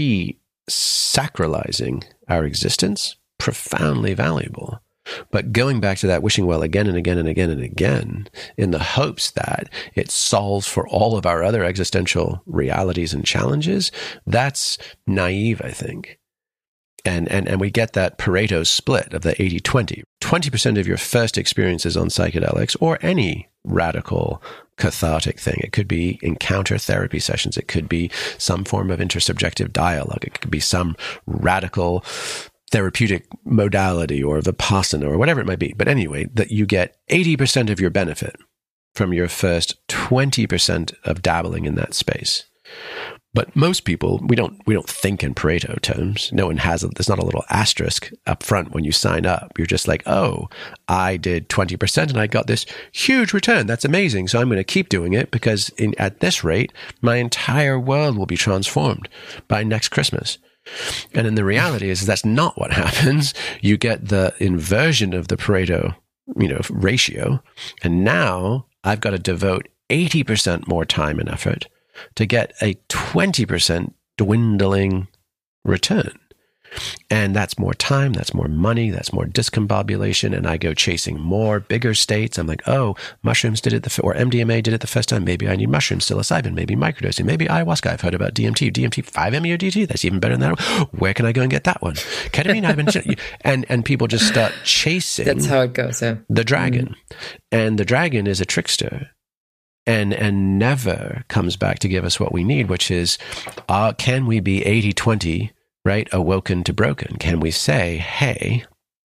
re-sacralizing our existence, profoundly valuable. But going back to that wishing well again and again and again and again in the hopes that it solves for all of our other existential realities and challenges, that's naive, I think. And, and, and we get that Pareto split of the eighty twenty. twenty percent of your first experiences on psychedelics or any radical cathartic thing. It could be encounter therapy sessions. It could be some form of intersubjective dialogue. It could be some radical therapeutic modality or Vipassana or whatever it might be. But anyway, that you get eighty percent of your benefit from your first twenty percent of dabbling in that space. But most people, we don't we don't think in Pareto terms. No one has, a, there's not a little asterisk up front when you sign up. You're just like, oh, I did twenty percent and I got this huge return. That's amazing. So I'm going to keep doing it because in, at this rate, my entire world will be transformed by next Christmas. And then the reality is that's not what happens. You get the inversion of the Pareto, you know, ratio. And now I've got to devote eighty percent more time and effort to get a twenty percent dwindling return. And that's more time, that's more money, that's more discombobulation. And I go chasing more, bigger states. I'm like, oh, mushrooms did it, the, or M D M A did it the first time. Maybe I need mushrooms, psilocybin, maybe microdosing, maybe ayahuasca. I've heard about D M T, D M T five M E O D T. That's even better than that. Where can I go and get that one? Ketamine, I've been, and, and people just start chasing. That's how it goes. Yeah. The dragon. Mm. And the dragon is a trickster. And and never comes back to give us what we need, which is, uh, can we be eighty twenty, right? Awoken to broken. Can we say, hey,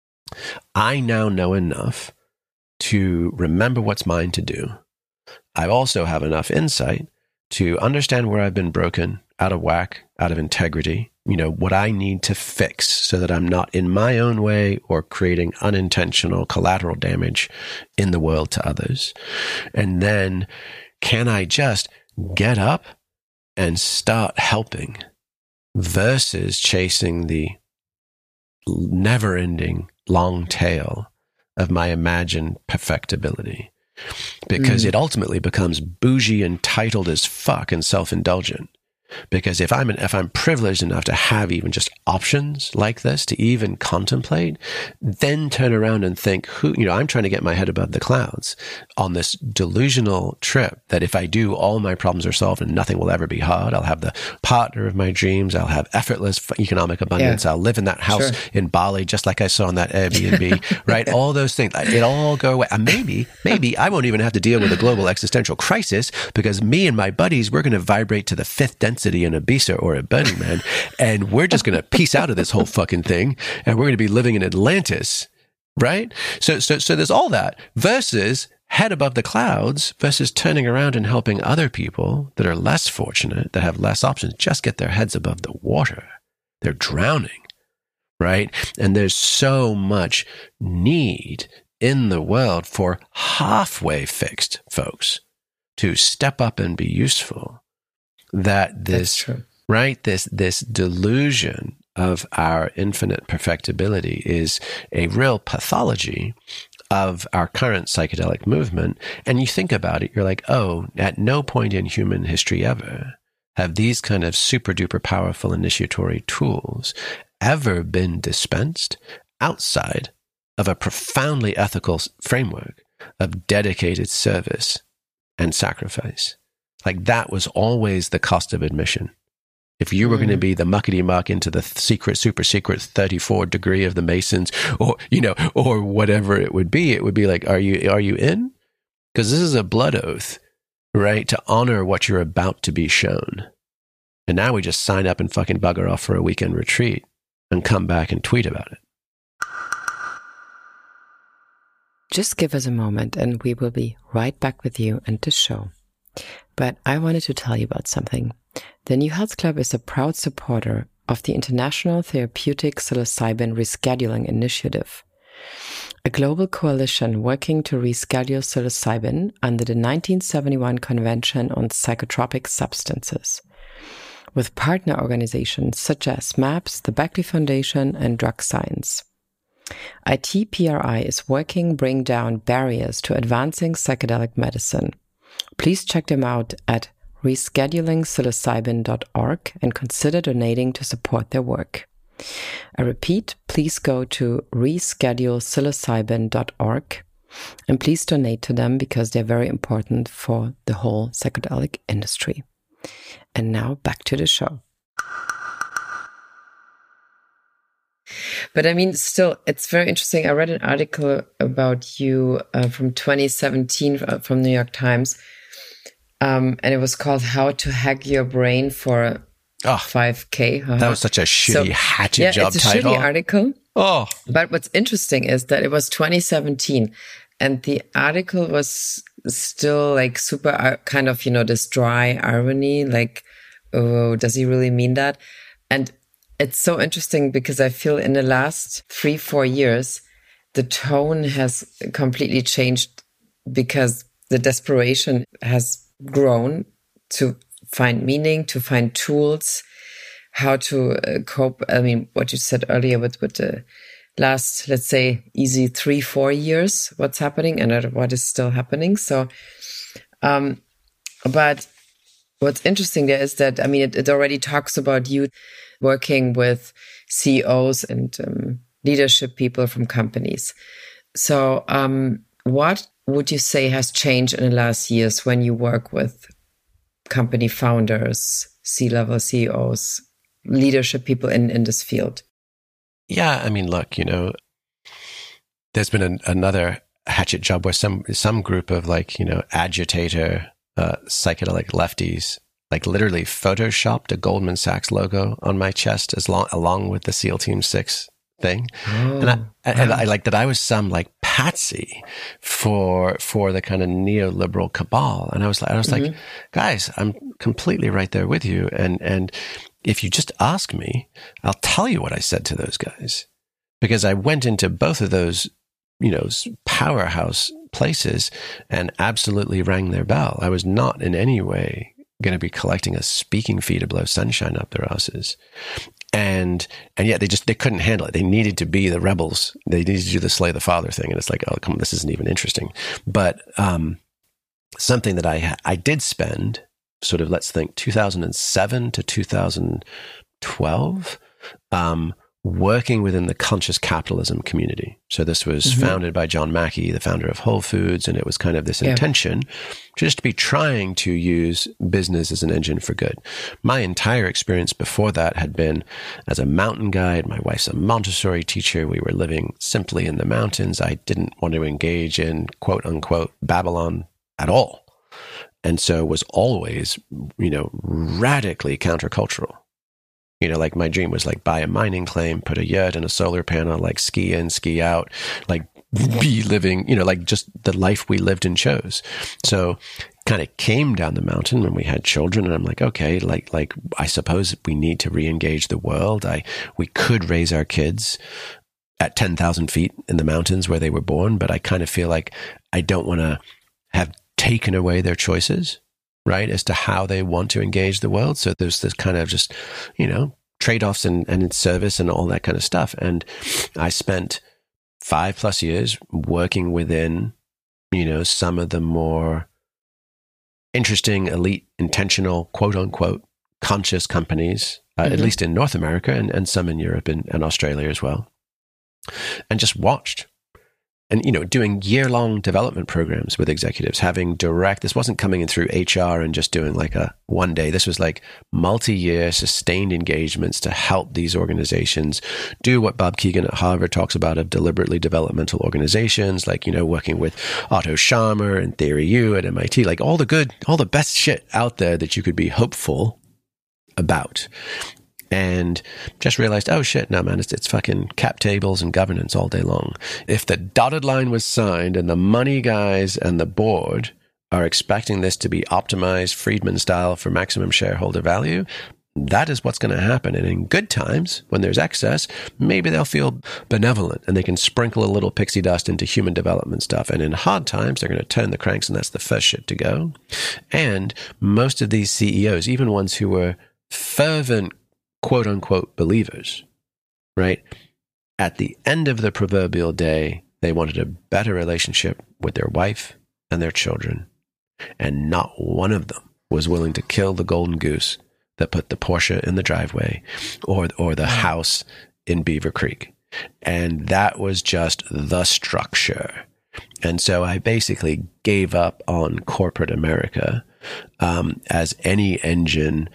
I now know enough to remember what's mine to do. I also have enough insight to understand where I've been broken, out of whack, out of integrity, you know, what I need to fix so that I'm not in my own way or creating unintentional collateral damage in the world to others. And then can I just get up and start helping versus chasing the never-ending long tail of my imagined perfectibility? Because mm. it ultimately becomes bougie, entitled as fuck, and self-indulgent. Because if I'm an, if I'm privileged enough to have even just options like this, to even contemplate, then turn around and think, who, you know, I'm trying to get my head above the clouds on this delusional trip that if I do, all my problems are solved and nothing will ever be hard. I'll have the partner of my dreams. I'll have effortless economic abundance. Yeah. I'll live in that house sure. in Bali, just like I saw in that Airbnb, right? All those things, it all go away. And maybe, maybe I won't even have to deal with a global existential crisis because me and my buddies, we're going to vibrate to the fifth density in Ibiza or at Burning Man, and we're just going to piece out of this whole fucking thing, and we're going to be living in Atlantis, right? So, so, so there's all that versus head above the clouds versus turning around and helping other people that are less fortunate, that have less options, just get their heads above the water. They're drowning, right? And there's so much need in the world for halfway fixed folks to step up and be useful. That this, right, this, this delusion of our infinite perfectibility is a real pathology of our current psychedelic movement. And you think about it, you're like, oh, at no point in human history ever have these kind of super duper powerful initiatory tools ever been dispensed outside of a profoundly ethical framework of dedicated service and sacrifice. Like that was always the cost of admission. If you were mm. going to be the muckety muck into the secret, super secret thirty-four degree of the Masons, or, you know, or whatever it would be, it would be like, are you, are you in? Because this is a blood oath, right? To honor what you're about to be shown. And now we just sign up and fucking bugger off for a weekend retreat and come back and tweet about it. Just give us a moment and we will be right back with you and the show. But I wanted to tell you about something. The New Health Club is a proud supporter of the International Therapeutic Psilocybin Rescheduling Initiative, a global coalition working to reschedule psilocybin under the nineteen seventy-one Convention on Psychotropic Substances, with partner organizations such as MAPS, the Beckley Foundation, and Drug Science. I T P R I is working to bring down barriers to advancing psychedelic medicine. Please check them out at rescheduling psilocybin dot org and consider donating to support their work. I repeat, please go to reschedule psilocybin dot org and please donate to them because they're very important for the whole psychedelic industry. And now back to the show. But I mean, still, it's very interesting. I read an article about you uh, from twenty seventeen from New York Times. Um, and it was called How to Hack Your Brain for oh, five K. Uh-huh. That was such a shitty so, hatchet yeah, job it's a title. Shitty article. Oh. But what's interesting is that it was twenty seventeen and the article was still like super uh, kind of, you know, this dry irony, like, oh, does he really mean that? And it's so interesting because I feel in the last three, four years, the tone has completely changed because the desperation has grown to find meaning, to find tools, how to uh, cope. I mean, what you said earlier with, with the last, let's say, easy three, four years, what's happening and what is still happening. So, um, but what's interesting there is that, I mean, it, it already talks about you working with C E Os and um, leadership people from companies. So um, what would you say has changed in the last years when you work with company founders, C-level C E Os, leadership people in, in this field? Yeah, I mean, look, you know, there's been an, another hatchet job where some some group of like, you know, agitator, uh, psychedelic lefties like literally photoshopped a Goldman Sachs logo on my chest as long, along with the SEAL Team Six thing. Oh, and I, wow. and I like that I was some like patsy for, for the kind of neoliberal cabal. And I was like, I was mm-hmm. like, guys, I'm completely right there with you. And, and if you just ask me, I'll tell you what I said to those guys, because I went into both of those, you know, powerhouse places and absolutely rang their bell. I was not in any way going to be collecting a speaking fee to blow sunshine up their asses. And, and yet they just, they couldn't handle it. They needed to be the rebels. They needed to do the slay the father thing. And it's like, oh, come on, this isn't even interesting. But, um, something that I, I did spend sort of, let's think, two thousand seven to two thousand twelve, um, working within the conscious capitalism community. So this was mm-hmm. founded by John Mackey, the founder of Whole Foods, and it was kind of this yeah. intention just to be trying to use business as an engine for good. My entire experience before that had been as a mountain guide. My wife's a Montessori teacher. We were living simply in the mountains. I didn't want to engage in quote unquote Babylon at all. And so was always, you know, radically countercultural. You know, like my dream was like buy a mining claim, put a yurt and a solar panel, like ski in, ski out, like be living, you know, like just the life we lived and chose. So kind of came down the mountain when we had children, and I'm like, okay, like, like I suppose we need to re-engage the world. I, we could raise our kids at ten thousand feet in the mountains where they were born, but I kind of feel like I don't want to have taken away their choices, right, as to how they want to engage the world. So there's this kind of just, you know, trade-offs and, and service and all that kind of stuff. And I spent five plus years working within, you know, some of the more interesting, elite, intentional, quote unquote, conscious companies, uh, mm-hmm. at least in North America and, and some in Europe and, and Australia as well. And just watched. And, you know, doing year-long development programs with executives, having direct, this wasn't coming in through H R and just doing like a one day. This was like multi-year sustained engagements to help these organizations do what Bob Keegan at Harvard talks about of deliberately developmental organizations, like, you know, working with Otto Scharmer and Theory U at M I T, like all the good, all the best shit out there that you could be hopeful about. And just realized, oh shit, no man, it's, it's fucking cap tables and governance all day long. If the dotted line was signed and the money guys and the board are expecting this to be optimized Friedman style for maximum shareholder value, that is what's going to happen. And in good times, when there's excess, maybe they'll feel benevolent and they can sprinkle a little pixie dust into human development stuff. And in hard times, they're going to turn the cranks, and that's the first shit to go. And most of these C E Os, even ones who were fervent quote unquote believers, right? At the end of the proverbial day, they wanted a better relationship with their wife and their children. And not one of them was willing to kill the golden goose that put the Porsche in the driveway or, or the house in Beaver Creek. And that was just the structure. And so I basically gave up on corporate America um, as any engine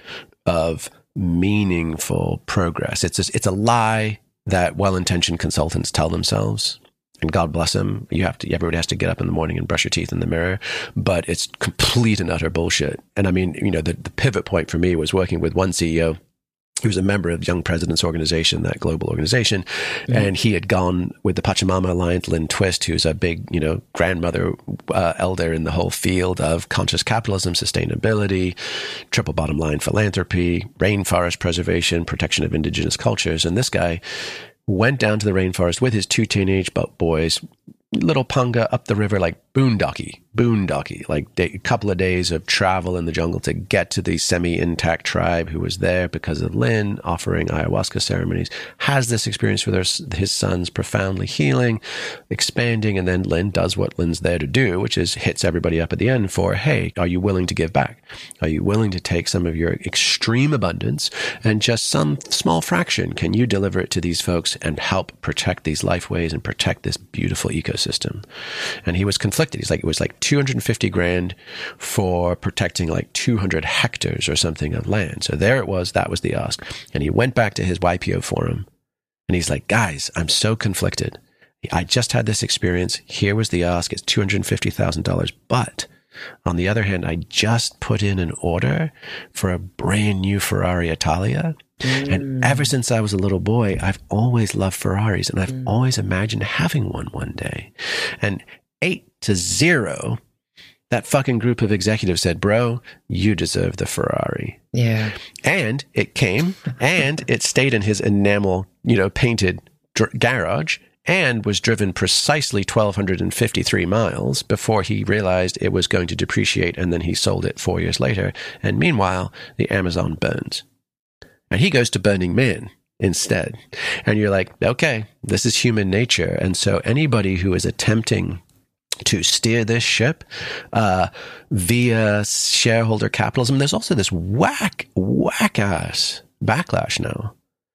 of meaningful progress. It's a, it's a lie that well-intentioned consultants tell themselves, and God bless them. You have to, everybody has to get up in the morning and brush your teeth in the mirror, but it's complete and utter bullshit. And I mean, you know, the, the pivot point for me was working with one C E O. He was a member of Young Presidents Organization, that global organization. Mm-hmm. And he had gone with the Pachamama Alliance, Lynn Twist, who's a big, you know, grandmother, uh, elder in the whole field of conscious capitalism, sustainability, triple bottom line philanthropy, rainforest preservation, protection of indigenous cultures. And this guy went down to the rainforest with his two teenage boys, little punga up the river, like boondocky, boondocky, like day, a couple of days of travel in the jungle to get to the semi-intact tribe who was there because of Lynn offering ayahuasca ceremonies, has this experience with her, his sons, profoundly healing, expanding, and then Lynn does what Lynn's there to do, which is hits everybody up at the end for, hey, are you willing to give back? Are you willing to take some of your extreme abundance and just some small fraction, can you deliver it to these folks and help protect these lifeways and protect this beautiful ecosystem? And he was conflicted. He's like, it was like two hundred fifty grand for protecting like two hundred hectares or something of land. So there it was. That was the ask. And he went back to his Y P O forum and he's like, guys, I'm so conflicted. I just had this experience. Here was the ask. It's two hundred fifty thousand dollars. But on the other hand, I just put in an order for a brand new Ferrari Italia. Mm. And ever since I was a little boy, I've always loved Ferraris and I've mm. always imagined having one one day. And eight to zero, that fucking group of executives said, bro, you deserve the Ferrari. Yeah. And it came and it stayed in his enamel, you know, painted dr- garage and was driven precisely one thousand two hundred fifty-three miles before he realized it was going to depreciate. And then he sold it four years later. And meanwhile, the Amazon burns. And he goes to Burning Man instead. And you're like, okay, this is human nature. And so anybody who is attempting to steer this ship uh, via shareholder capitalism. There's also this whack, whack-ass backlash now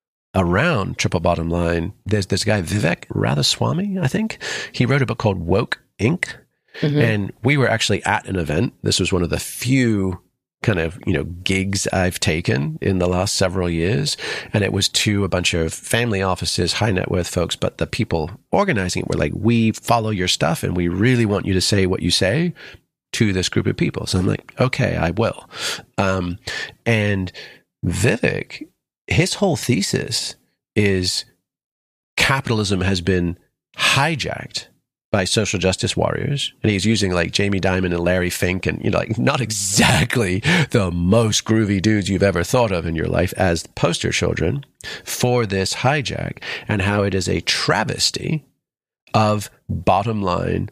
around Triple Bottom Line. There's this guy, Vivek Rathaswamy, I think. He wrote a book called Woke Incorporated. Mm-hmm. And we were actually at an event. This was one of the few kind of, you know, gigs I've taken in the last several years. And it was to a bunch of family offices, high net worth folks, but the people organizing it were like, we follow your stuff and we really want you to say what you say to this group of people. So I'm like, okay, I will. Um, and Vivek, his whole thesis is capitalism has been hijacked by social justice warriors. And he's using like Jamie Dimon and Larry Fink and, you know, like not exactly the most groovy dudes you've ever thought of in your life as poster children for this hijack, and how it is a travesty of bottom line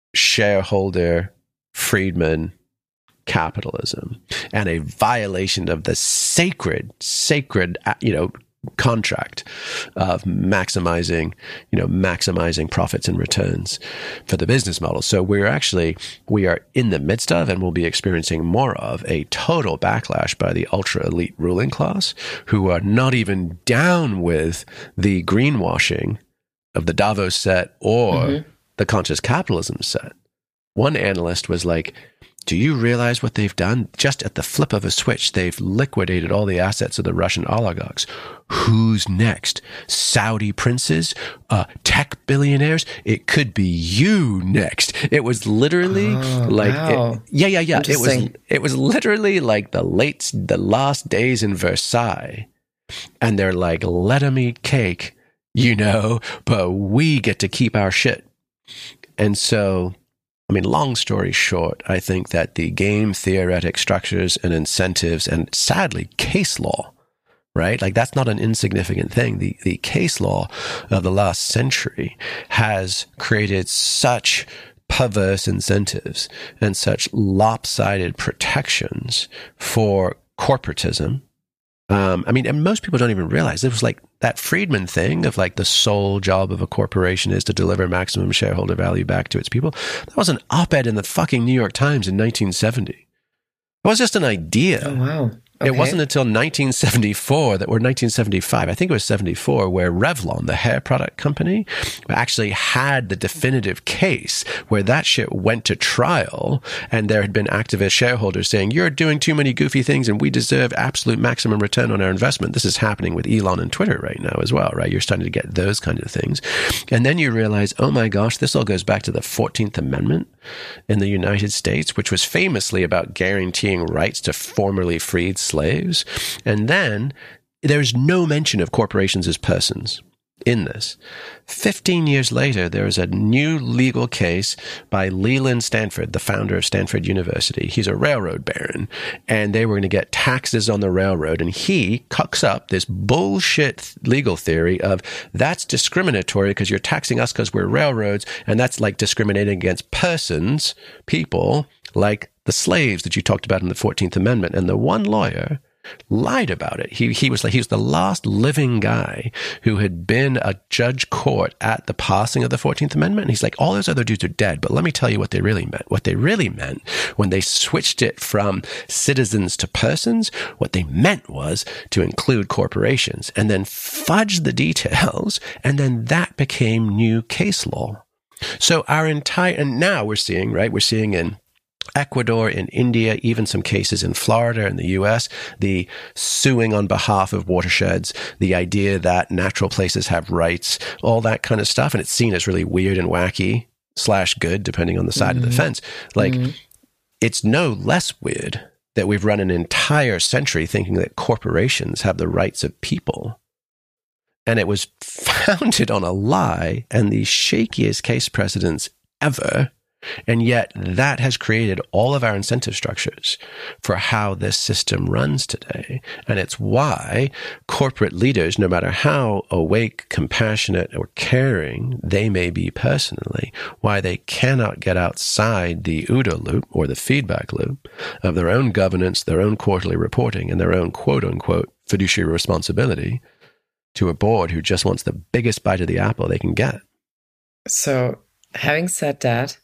shareholder freedman capitalism and a violation of the sacred, sacred, you know, contract of maximizing, you know, maximizing profits and returns for the business model. So we're actually, we are in the midst of, and we'll be experiencing more of, a total backlash by the ultra elite ruling class, who are not even down with the greenwashing of the Davos set or mm-hmm. the conscious capitalism set. One analyst was like, do you realize what they've done? Just at the flip of a switch, they've liquidated all the assets of the Russian oligarchs. Who's next? Saudi princes? Uh, tech billionaires? It could be you next. It was literally oh, like, wow. it, yeah, yeah, yeah. It was, it was literally like the late, the last days in Versailles. And they're like, let them eat cake, you know, but we get to keep our shit. And so, I mean, long story short, I think that the game theoretic structures and incentives, and sadly, case law, right? Like, that's not an insignificant thing. The, the case law of the last century has created such perverse incentives and such lopsided protections for corporatism. Um, I mean, and most people don't even realize it was like that Friedman thing of like the sole job of a corporation is to deliver maximum shareholder value back to its people. That was an op-ed in the fucking New York Times in nineteen seventy. It was just an idea. Oh, wow. Okay. It wasn't until nineteen seventy-four that, or nineteen seventy-five, I think it was seventy-four, where Revlon, the hair product company, actually had the definitive case where that shit went to trial, and there had been activist shareholders saying, you're doing too many goofy things and we deserve absolute maximum return on our investment. This is happening with Elon and Twitter right now as well, right? You're starting to get those kind of things. And then you realize, oh my gosh, this all goes back to the fourteenth Amendment in the United States, which was famously about guaranteeing rights to formerly freed slaves. And then there's no mention of corporations as persons in this. Fifteen years later, there is a new legal case by Leland Stanford, the founder of Stanford University. He's a railroad baron, and they were going to get taxes on the railroad. And he cooks up this bullshit legal theory of that's discriminatory because you're taxing us because we're railroads, and that's like discriminating against persons, people, like the slaves that you talked about in the fourteenth Amendment. And the one lawyer lied about it. He he was like he was the last living guy who had been a judge court at the passing of the fourteenth Amendment. And he's like, all those other dudes are dead, but let me tell you what they really meant. What they really meant when they switched it from citizens to persons, what they meant was to include corporations, and then fudge the details, and then that became new case law. So our entire, and now we're seeing, right, we're seeing in Ecuador, in India, even some cases in Florida and the U S, the suing on behalf of watersheds, the idea that natural places have rights, all that kind of stuff. And it's seen as really weird and wacky slash good, depending on the side mm-hmm. of the fence. Like, mm-hmm. it's no less weird that we've run an entire century thinking that corporations have the rights of people. And it was founded on a lie and the shakiest case precedents ever. And yet that has created all of our incentive structures for how this system runs today. And it's why corporate leaders, no matter how awake, compassionate, or caring they may be personally, why they cannot get outside the OODA loop or the feedback loop of their own governance, their own quarterly reporting, and their own quote-unquote fiduciary responsibility to a board who just wants the biggest bite of the apple they can get. So having said that,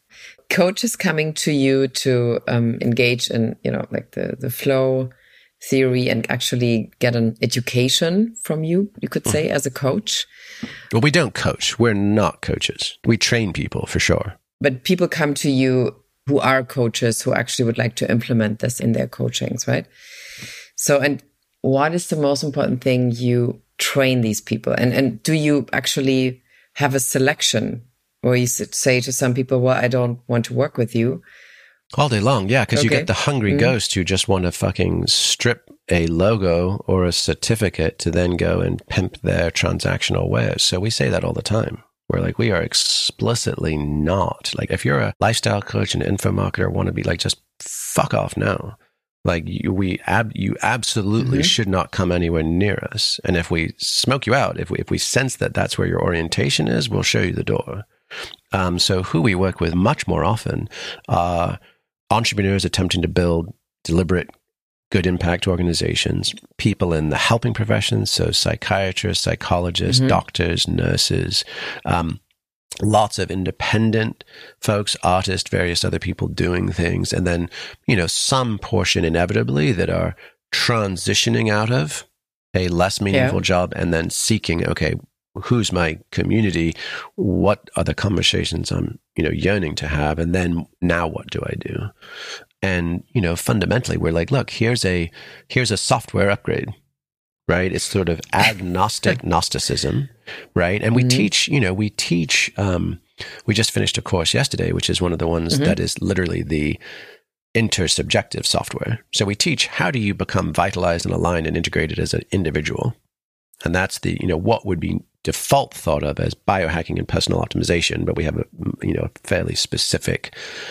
coaches coming to you to um, engage in, you know, like the, the flow theory and actually get an education from you, you could say, as a coach. Well, we don't coach. We're not coaches. We train people for sure. But people come to you who are coaches who actually would like to implement this in their coachings, right? So, and what is the most important thing you train these people? And, and do you actually have a selection where you say to some people, well, I don't want to work with you? All day long, yeah, because okay. you get the hungry mm-hmm. ghost who just want to fucking strip a logo or a certificate to then go and pimp their transactional wares. So we say that all the time. We're like, we are explicitly not. Like, if you're a lifestyle coach and info marketer, want to be like, just fuck off now. Like, you, we ab, you absolutely mm-hmm. should not come anywhere near us. And if we smoke you out, if we if we sense that that's where your orientation is, we'll show you the door. Um, so who we work with much more often are entrepreneurs attempting to build deliberate, good impact organizations, people in the helping professions, so psychiatrists, psychologists, mm-hmm. doctors, nurses, um, lots of independent folks, artists, various other people doing things, and then, you know, some portion inevitably that are transitioning out of a less meaningful yeah. job and then seeking, okay, who's my community? What are the conversations I'm, you know, yearning to have? And then now what do I do? And, you know, fundamentally, we're like, look, here's a, here's a software upgrade, right? It's sort of agnostic Gnosticism, right? And we mm-hmm. teach, you know, we teach, um, we just finished a course yesterday, which is one of the ones mm-hmm. that is literally the intersubjective software. So we teach, how do you become vitalized and aligned and integrated as an individual? And that's the, you know, what would be default thought of as biohacking and personal optimization, but we have a, you know, fairly specific,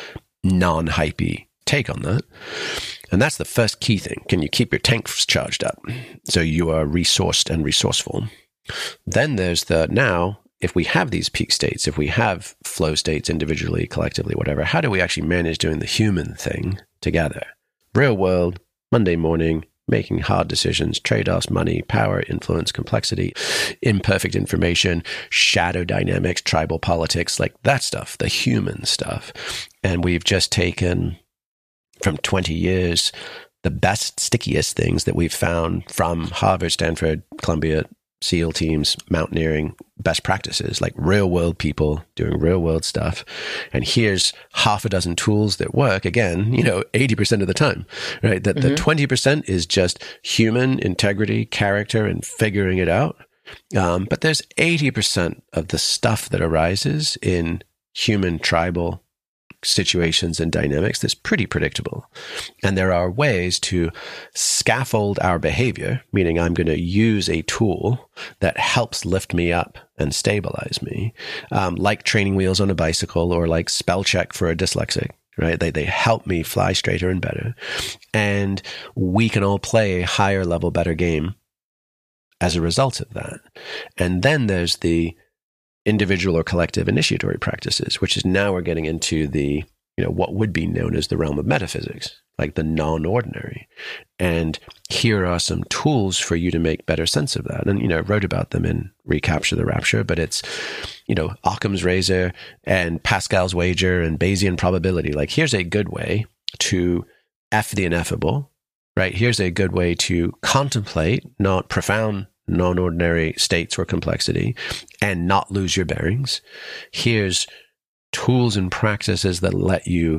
non-hypey take on that. And that's the first key thing. Can you keep your tanks charged up so you are resourced and resourceful? Then there's the, now, if we have these peak states, if we have flow states individually, collectively, whatever, how do we actually manage doing the human thing together? Real world, Monday morning, making hard decisions, trade-offs, money, power, influence, complexity, imperfect information, shadow dynamics, tribal politics, like that stuff, the human stuff. And we've just taken from twenty years, the best, stickiest things that we've found from Harvard, Stanford, Columbia, SEAL teams, mountaineering, best practices, like real world people doing real world stuff. And here's half a dozen tools that work, again, you know, eighty percent of the time, right? That mm-hmm. the twenty percent is just human integrity, character, and figuring it out. Um, but there's eighty percent of the stuff that arises in human tribal situations and dynamics that's pretty predictable. And there are ways to scaffold our behavior, meaning I'm going to use a tool that helps lift me up and stabilize me, um, like training wheels on a bicycle or like spell check for a dyslexic, right? They, they help me fly straighter and better. And we can all play a higher level, better game as a result of that. And then there's the individual or collective initiatory practices, which is now we're getting into the, you know, what would be known as the realm of metaphysics, like the non-ordinary. And here are some tools for you to make better sense of that. And, you know, I wrote about them in Recapture the Rapture, but it's, you know, Occam's razor and Pascal's wager and Bayesian probability. Like, here's a good way to F the ineffable, right? Here's a good way to contemplate not profound non-ordinary states or complexity and not lose your bearings. Here's tools and practices that let you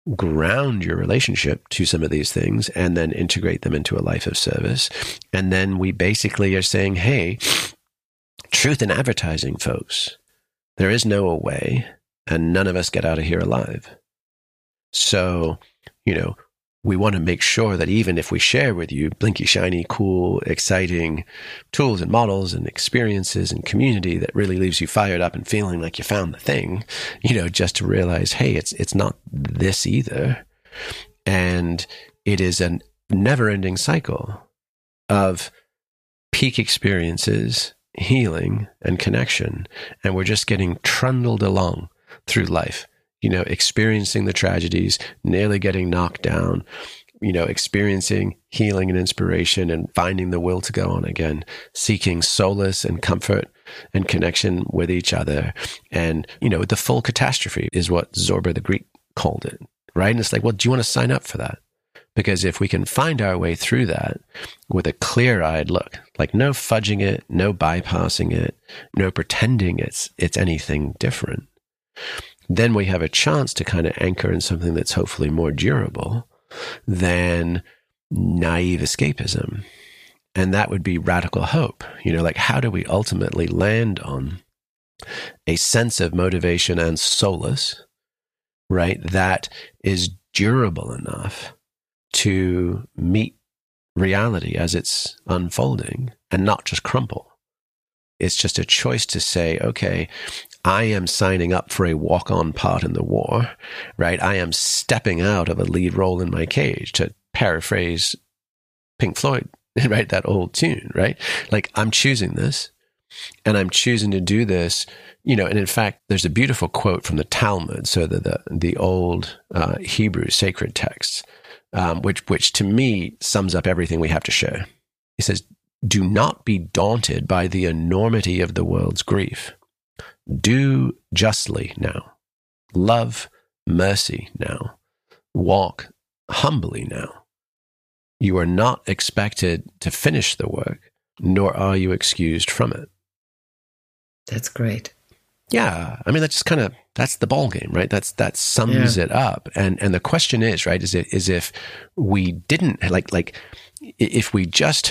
ground your relationship to some of these things and then integrate them into a life of service. And then we basically are saying, hey, truth in advertising, folks. There is no way, and none of us get out of here alive. So, you know, we want to make sure that even if we share with you blinky, shiny, cool, exciting tools and models and experiences and community that really leaves you fired up and feeling like you found the thing, you know, just to realize, hey, it's it's not this either. And it is a never-ending cycle of peak experiences, healing, and connection. And we're just getting trundled along through life. You know, experiencing the tragedies, nearly getting knocked down, you know, experiencing healing and inspiration and finding the will to go on again, seeking solace and comfort and connection with each other. And, you know, the full catastrophe is what Zorba the Greek called it, right? And it's like, well, do you want to sign up for that? Because if we can find our way through that with a clear-eyed look, like no fudging it, no bypassing it, no pretending it's it's anything different, then we have a chance to kind of anchor in something that's hopefully more durable than naive escapism. And that would be radical hope. You know, like how do we ultimately land on a sense of motivation and solace, right, that is durable enough to meet reality as it's unfolding and not just crumple. It's just a choice to say, okay, I am signing up for a walk-on part in the war, right? I am stepping out of a lead role in my cage, to paraphrase Pink Floyd, right? That old tune, right? Like I'm choosing this, and I'm choosing to do this, you know, and in fact, there's a beautiful quote from the Talmud, so the, the, the old uh, Hebrew sacred texts, Um, which, which to me sums up everything we have to share. He says, do not be daunted by the enormity of the world's grief. Do justly now. Love mercy now. Walk humbly now. You are not expected to finish the work, nor are you excused from it. That's great. Yeah, I mean, that's just kind of, that's the ball game, right? That's, that sums yeah. it up. And, and the question is, right, is it, is if we didn't, like, like, if we just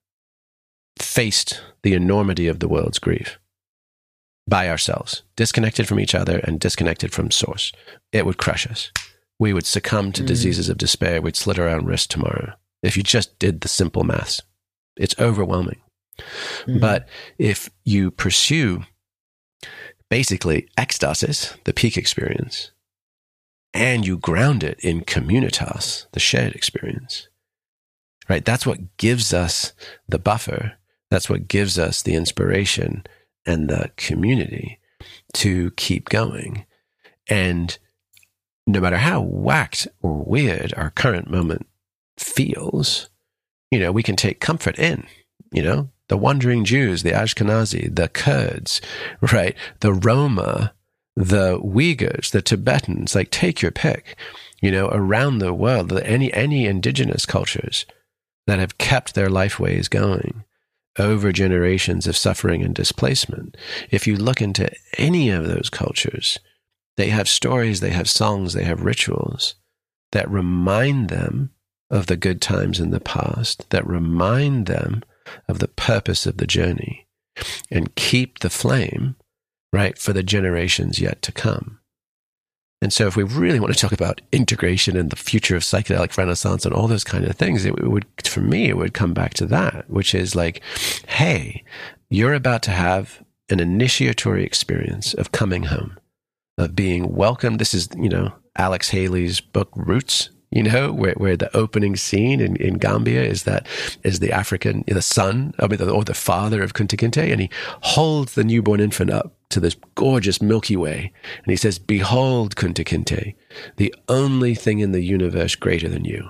faced the enormity of the world's grief by ourselves, disconnected from each other and disconnected from source, it would crush us. We would succumb to mm. diseases of despair. We'd slit our own wrist tomorrow. If you just did the simple maths, it's overwhelming. Mm. But if you pursue basically ecstasis, the peak experience, and you ground it in communitas, the shared experience, right? That's what gives us the buffer. That's what gives us the inspiration and the community to keep going. And no matter how whacked or weird our current moment feels, you know, we can take comfort in, you know, the wandering Jews, the Ashkenazi, the Kurds, right? The Roma, the Uyghurs, the Tibetans, like take your pick, you know, around the world, any, any indigenous cultures that have kept their lifeways going over generations of suffering and displacement. If you look into any of those cultures, they have stories, they have songs, they have rituals that remind them of the good times in the past, that remind them of the purpose of the journey, and keep the flame, right, for the generations yet to come. And so if we really want to talk about integration and the future of psychedelic renaissance and all those kind of things, it would, for me, it would come back to that, which is like, hey, you're about to have an initiatory experience of coming home, of being welcomed. This is, you know, Alex Haley's book, Roots, you know, where, where the opening scene in, in Gambia is that, is the African, the son, I mean, or the father of Kunta Kinte, and he holds the newborn infant up to this gorgeous Milky Way, and he says, behold, Kunta Kinte, the only thing in the universe greater than you.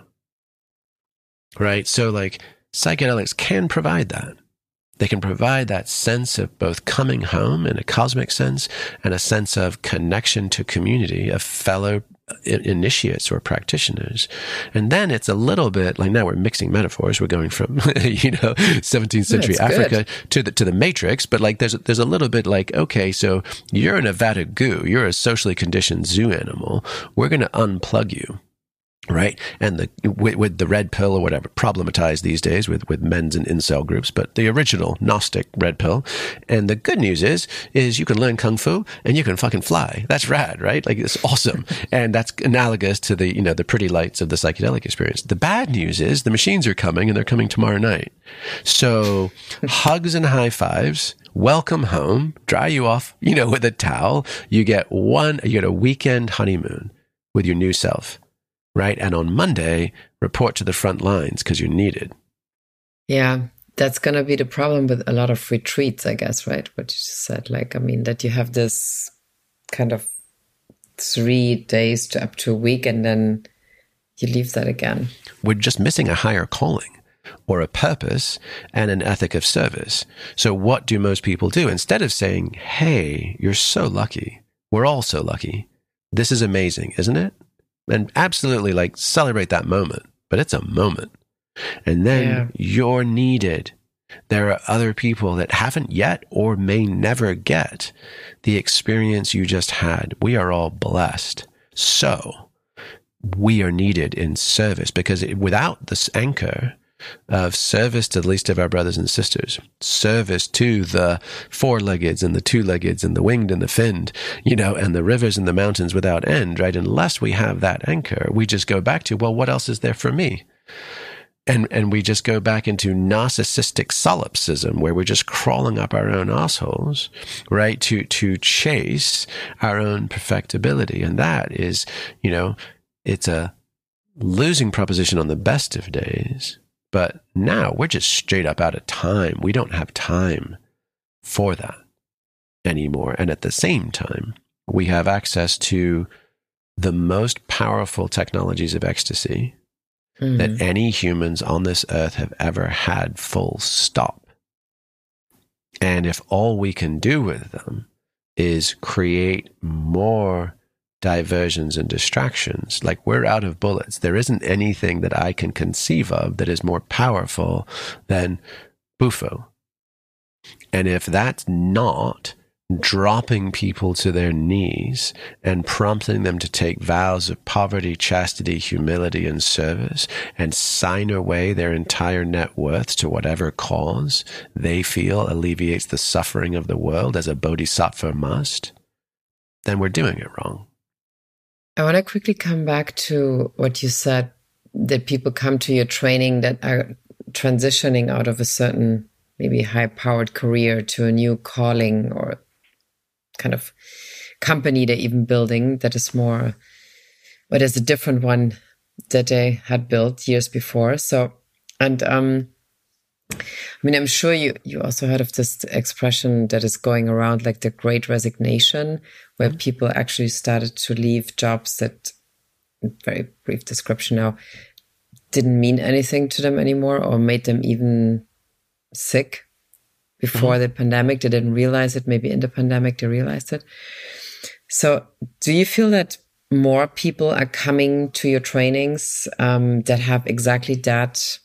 Right? So, like, psychedelics can provide that. They can provide that sense of both coming home in a cosmic sense and a sense of connection to community, of fellow initiates or practitioners. And then it's a little bit like, now we're mixing metaphors. We're going from, you know, seventeenth century That's Africa good. to the, to the Matrix. But like, there's, there's a little bit like, okay, so you're an Avada goo. You're a socially conditioned zoo animal. We're going to unplug you. Right. And the, with, with the red pill or whatever, problematized these days with, with men's and incel groups, but the original Gnostic red pill. And the good news is, is you can learn Kung Fu and you can fucking fly. That's rad, right? Like it's awesome. And that's analogous to the, you know, the pretty lights of the psychedelic experience. The bad news is the machines are coming and they're coming tomorrow night. So hugs and high fives. Welcome home. Dry you off, you know, with a towel. You get one, you get a weekend honeymoon with your new self. Right. And on Monday, report to the front lines because you're needed. Yeah, that's going to be the problem with a lot of retreats, I guess, right? What you just said. Like, I mean, that you have this kind of three days to up to a week and then you leave that again. We're just missing a higher calling or a purpose and an ethic of service. So what do most people do? Instead of saying, hey, you're so lucky. We're all so lucky. This is amazing, isn't it? And absolutely, like, celebrate that moment. But it's a moment. And then yeah. you're needed. There are other people that haven't yet or may never get the experience you just had. We are all blessed. So we are needed in service, because it, without this anchor of service to the least of our brothers and sisters, service to the four-leggeds and the two-leggeds and the winged and the finned, you know, and the rivers and the mountains without end, right? Unless we have that anchor, we just go back to, well, what else is there for me? And and we just go back into narcissistic solipsism, where we're just crawling up our own assholes, right, to to chase our own perfectibility. And that is, you know, it's a losing proposition on the best of days. But now we're just straight up out of time. We don't have time for that anymore. And at the same time, we have access to the most powerful technologies of ecstasy Mm-hmm. that any humans on this earth have ever had, full stop. And if all we can do with them is create more diversions and distractions, like, we're out of bullets. There isn't anything that I can conceive of that is more powerful than Bufo. And if that's not dropping people to their knees and prompting them to take vows of poverty, chastity, humility, and service, and sign away their entire net worth to whatever cause they feel alleviates the suffering of the world, as a bodhisattva must, then we're doing it wrong. I want to quickly come back to what you said, that people come to your training that are transitioning out of a certain, maybe high-powered career to a new calling or kind of company they're even building that is more, but is a different one that they had built years before. So, and um, I mean, I'm sure you, you also heard of this expression that is going around, like the Great Resignation, where mm-hmm. people actually started to leave jobs that, very brief description now, didn't mean anything to them anymore, or made them even sick. Before mm-hmm. the pandemic, they didn't realize it. Maybe in the pandemic, they realized it. So do you feel that more people are coming to your trainings um, that have exactly that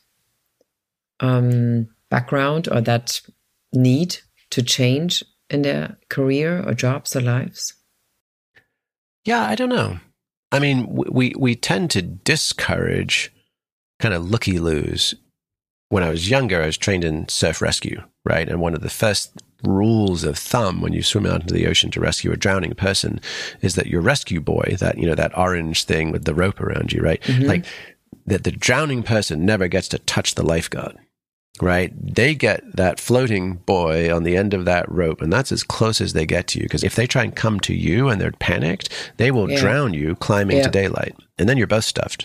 um, background or that need to change in their career or jobs or lives? Yeah, I don't know. I mean, we, we tend to discourage kind of looky-loos. When I was younger, I was trained in surf rescue, right? And one of the first rules of thumb when you swim out into the ocean to rescue a drowning person is that your rescue buoy, that, you know, that orange thing with the rope around you, right? Mm-hmm. Like, that the drowning person never gets to touch the lifeguard, right? They get that floating buoy on the end of that rope, and that's as close as they get to you. Because if they try and come to you and they're panicked, they will yeah. drown you climbing yeah. to daylight. And then you're both stuffed.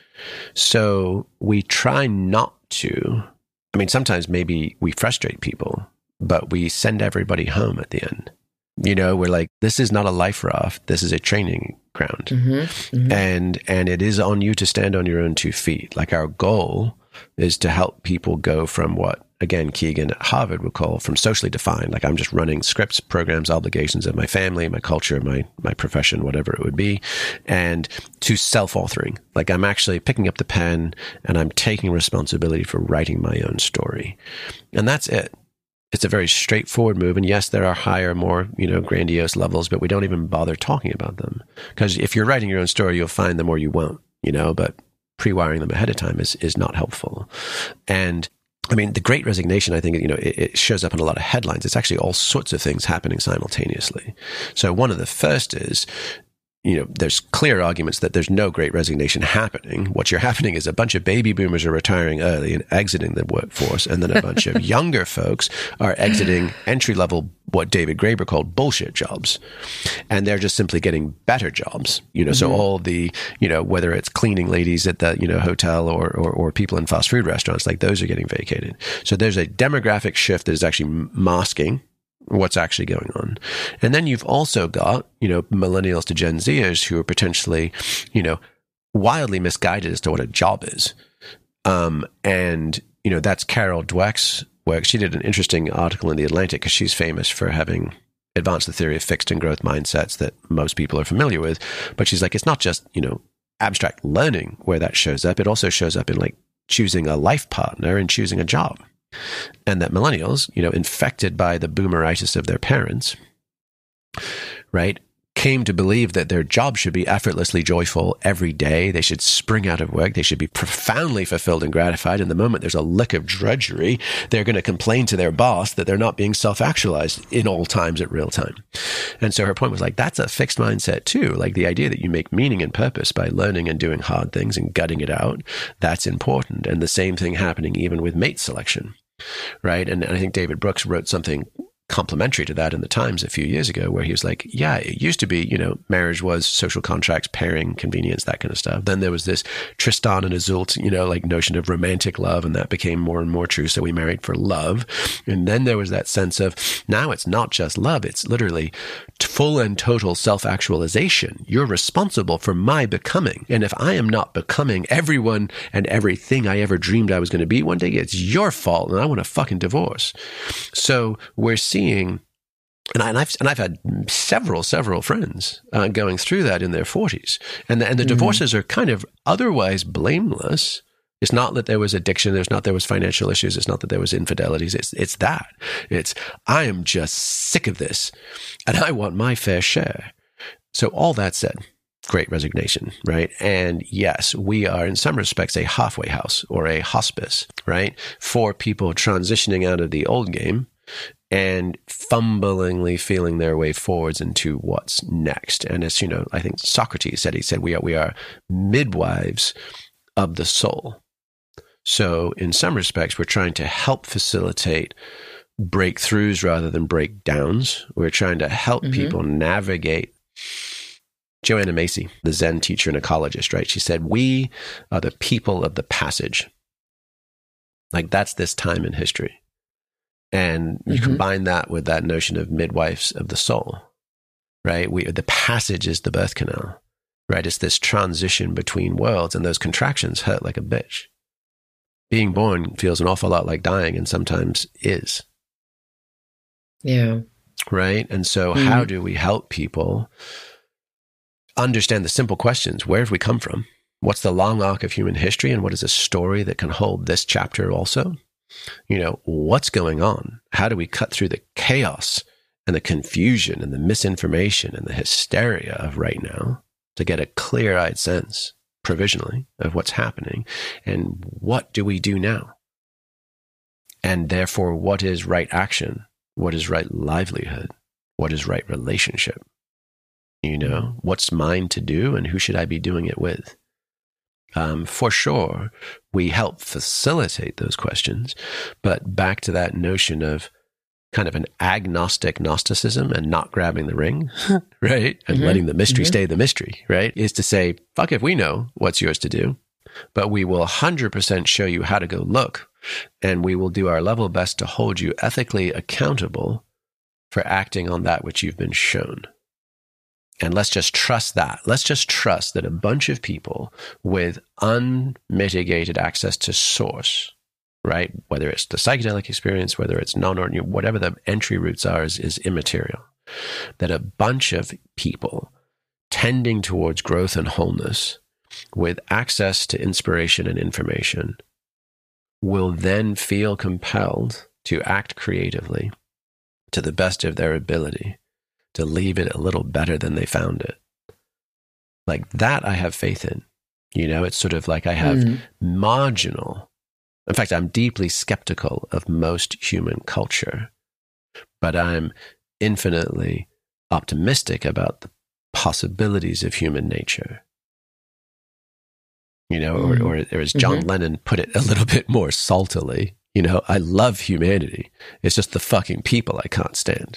So we try not to, I mean, sometimes maybe we frustrate people, but we send everybody home at the end. You know, we're like, this is not a life raft. This is a training ground. Mm-hmm, mm-hmm. And, and it is on you to stand on your own two feet. Like, our goal is to help people go from what, again, Kegan at Harvard would call from socially defined. Like, I'm just running scripts, programs, obligations of my family, my culture, my, my profession, whatever it would be, and to self-authoring. Like, I'm actually picking up the pen and I'm taking responsibility for writing my own story. And that's it. It's a very straightforward move. And yes, there are higher, more, you know, grandiose levels, but we don't even bother talking about them. Because if you're writing your own story, you'll find them or you won't, you know, but pre-wiring them ahead of time is, is not helpful. And I mean, the Great Resignation, I think, you know, it, it shows up in a lot of headlines. It's actually all sorts of things happening simultaneously. So one of the first is, you know, there's clear arguments that there's no Great Resignation happening. What you're happening is a bunch of baby boomers are retiring early and exiting the workforce, and then a bunch of younger folks are exiting entry-level, what David Graeber called bullshit jobs. And they're just simply getting better jobs. You know, mm-hmm. so all the, you know, whether it's cleaning ladies at the, you know, hotel or, or, or people in fast food restaurants, like those are getting vacated. So there's a demographic shift that is actually masking what's actually going on. And then you've also got, you know, millennials to Gen Zers who are potentially, you know, wildly misguided as to what a job is. Um, and, you know, that's Carol Dweck's work. She did an interesting article in The Atlantic because she's famous for having advanced the theory of fixed and growth mindsets that most people are familiar with. But she's like, it's not just, you know, abstract learning where that shows up. It also shows up in like choosing a life partner and choosing a job. And that millennials, you know, infected by the boomeritis of their parents, right, came to believe that their job should be effortlessly joyful every day. They should spring out of work. They should be profoundly fulfilled and gratified. And the moment there's a lick of drudgery, they're going to complain to their boss that they're not being self-actualized in all times at real time. And so her point was like, that's a fixed mindset too. Like the idea that you make meaning and purpose by learning and doing hard things and gutting it out, that's important. And the same thing happening even with mate selection, right? And, and I think David Brooks wrote something complementary to that in the Times a few years ago, where he was like, yeah, it used to be, you know, marriage was social contracts, pairing, convenience, that kind of stuff. Then there was this Tristan and Isolde, you know, like notion of romantic love, and that became more and more true. So we married for love. And then there was that sense of now it's not just love, it's literally full and total self-actualization. You're responsible for my becoming. And if I am not becoming everyone and everything I ever dreamed I was going to be one day, it's your fault, and I want a fucking divorce. So we're seeing, and, I, and I've and I've had several several friends uh, going through that in their forties, and the, and the mm-hmm. divorces are kind of otherwise blameless. It's not that there was addiction. There's not there was financial issues. It's not that there was infidelities. It's it's that. It's I am just sick of this, and I want my fair share. So all that said, great resignation, right? And yes, we are in some respects a halfway house or a hospice, right, for people transitioning out of the old game and fumblingly feeling their way forwards into what's next. And as you know, I think Socrates said, he said, we are, we are midwives of the soul. So in some respects, we're trying to help facilitate breakthroughs rather than breakdowns. We're trying to help mm-hmm. people navigate. Joanna Macy, the Zen teacher and ecologist, right? She said, we are the people of the passage. Like that's this time in history. And you mm-hmm. combine that with that notion of midwives of the soul, right? We, the passage is the birth canal, right? It's this transition between worlds, and those contractions hurt like a bitch. Being born feels an awful lot like dying, and sometimes is. Yeah. Right? And so mm-hmm. how do we help people understand the simple questions? Where have we come from? What's the long arc of human history? And what is a story that can hold this chapter also? You know, what's going on? How do we cut through the chaos and the confusion and the misinformation and the hysteria of right now to get a clear-eyed sense, provisionally, of what's happening? And what do we do now? And therefore, what is right action? What is right livelihood? What is right relationship? You know, what's mine to do, and who should I be doing it with? Um, for sure, we help facilitate those questions, but back to that notion of kind of an agnostic Gnosticism and not grabbing the ring, right? And mm-hmm. letting the mystery mm-hmm. stay the mystery, right? Is to say, fuck if we know what's yours to do, but we will one hundred percent show you how to go look, and we will do our level best to hold you ethically accountable for acting on that which you've been shown. And let's just trust that. Let's just trust that a bunch of people with unmitigated access to source, right? Whether it's the psychedelic experience, whether it's non-ordinary, whatever the entry routes are is, is immaterial. That a bunch of people tending towards growth and wholeness with access to inspiration and information will then feel compelled to act creatively to the best of their ability, to leave it a little better than they found it. Like that I have faith in. You know, it's sort of like I have mm. marginal, in fact, I'm deeply skeptical of most human culture, but I'm infinitely optimistic about the possibilities of human nature. You know, mm. or, or, or as John mm-hmm. Lennon put it a little bit more saltily, you know, I love humanity. It's just the fucking people I can't stand.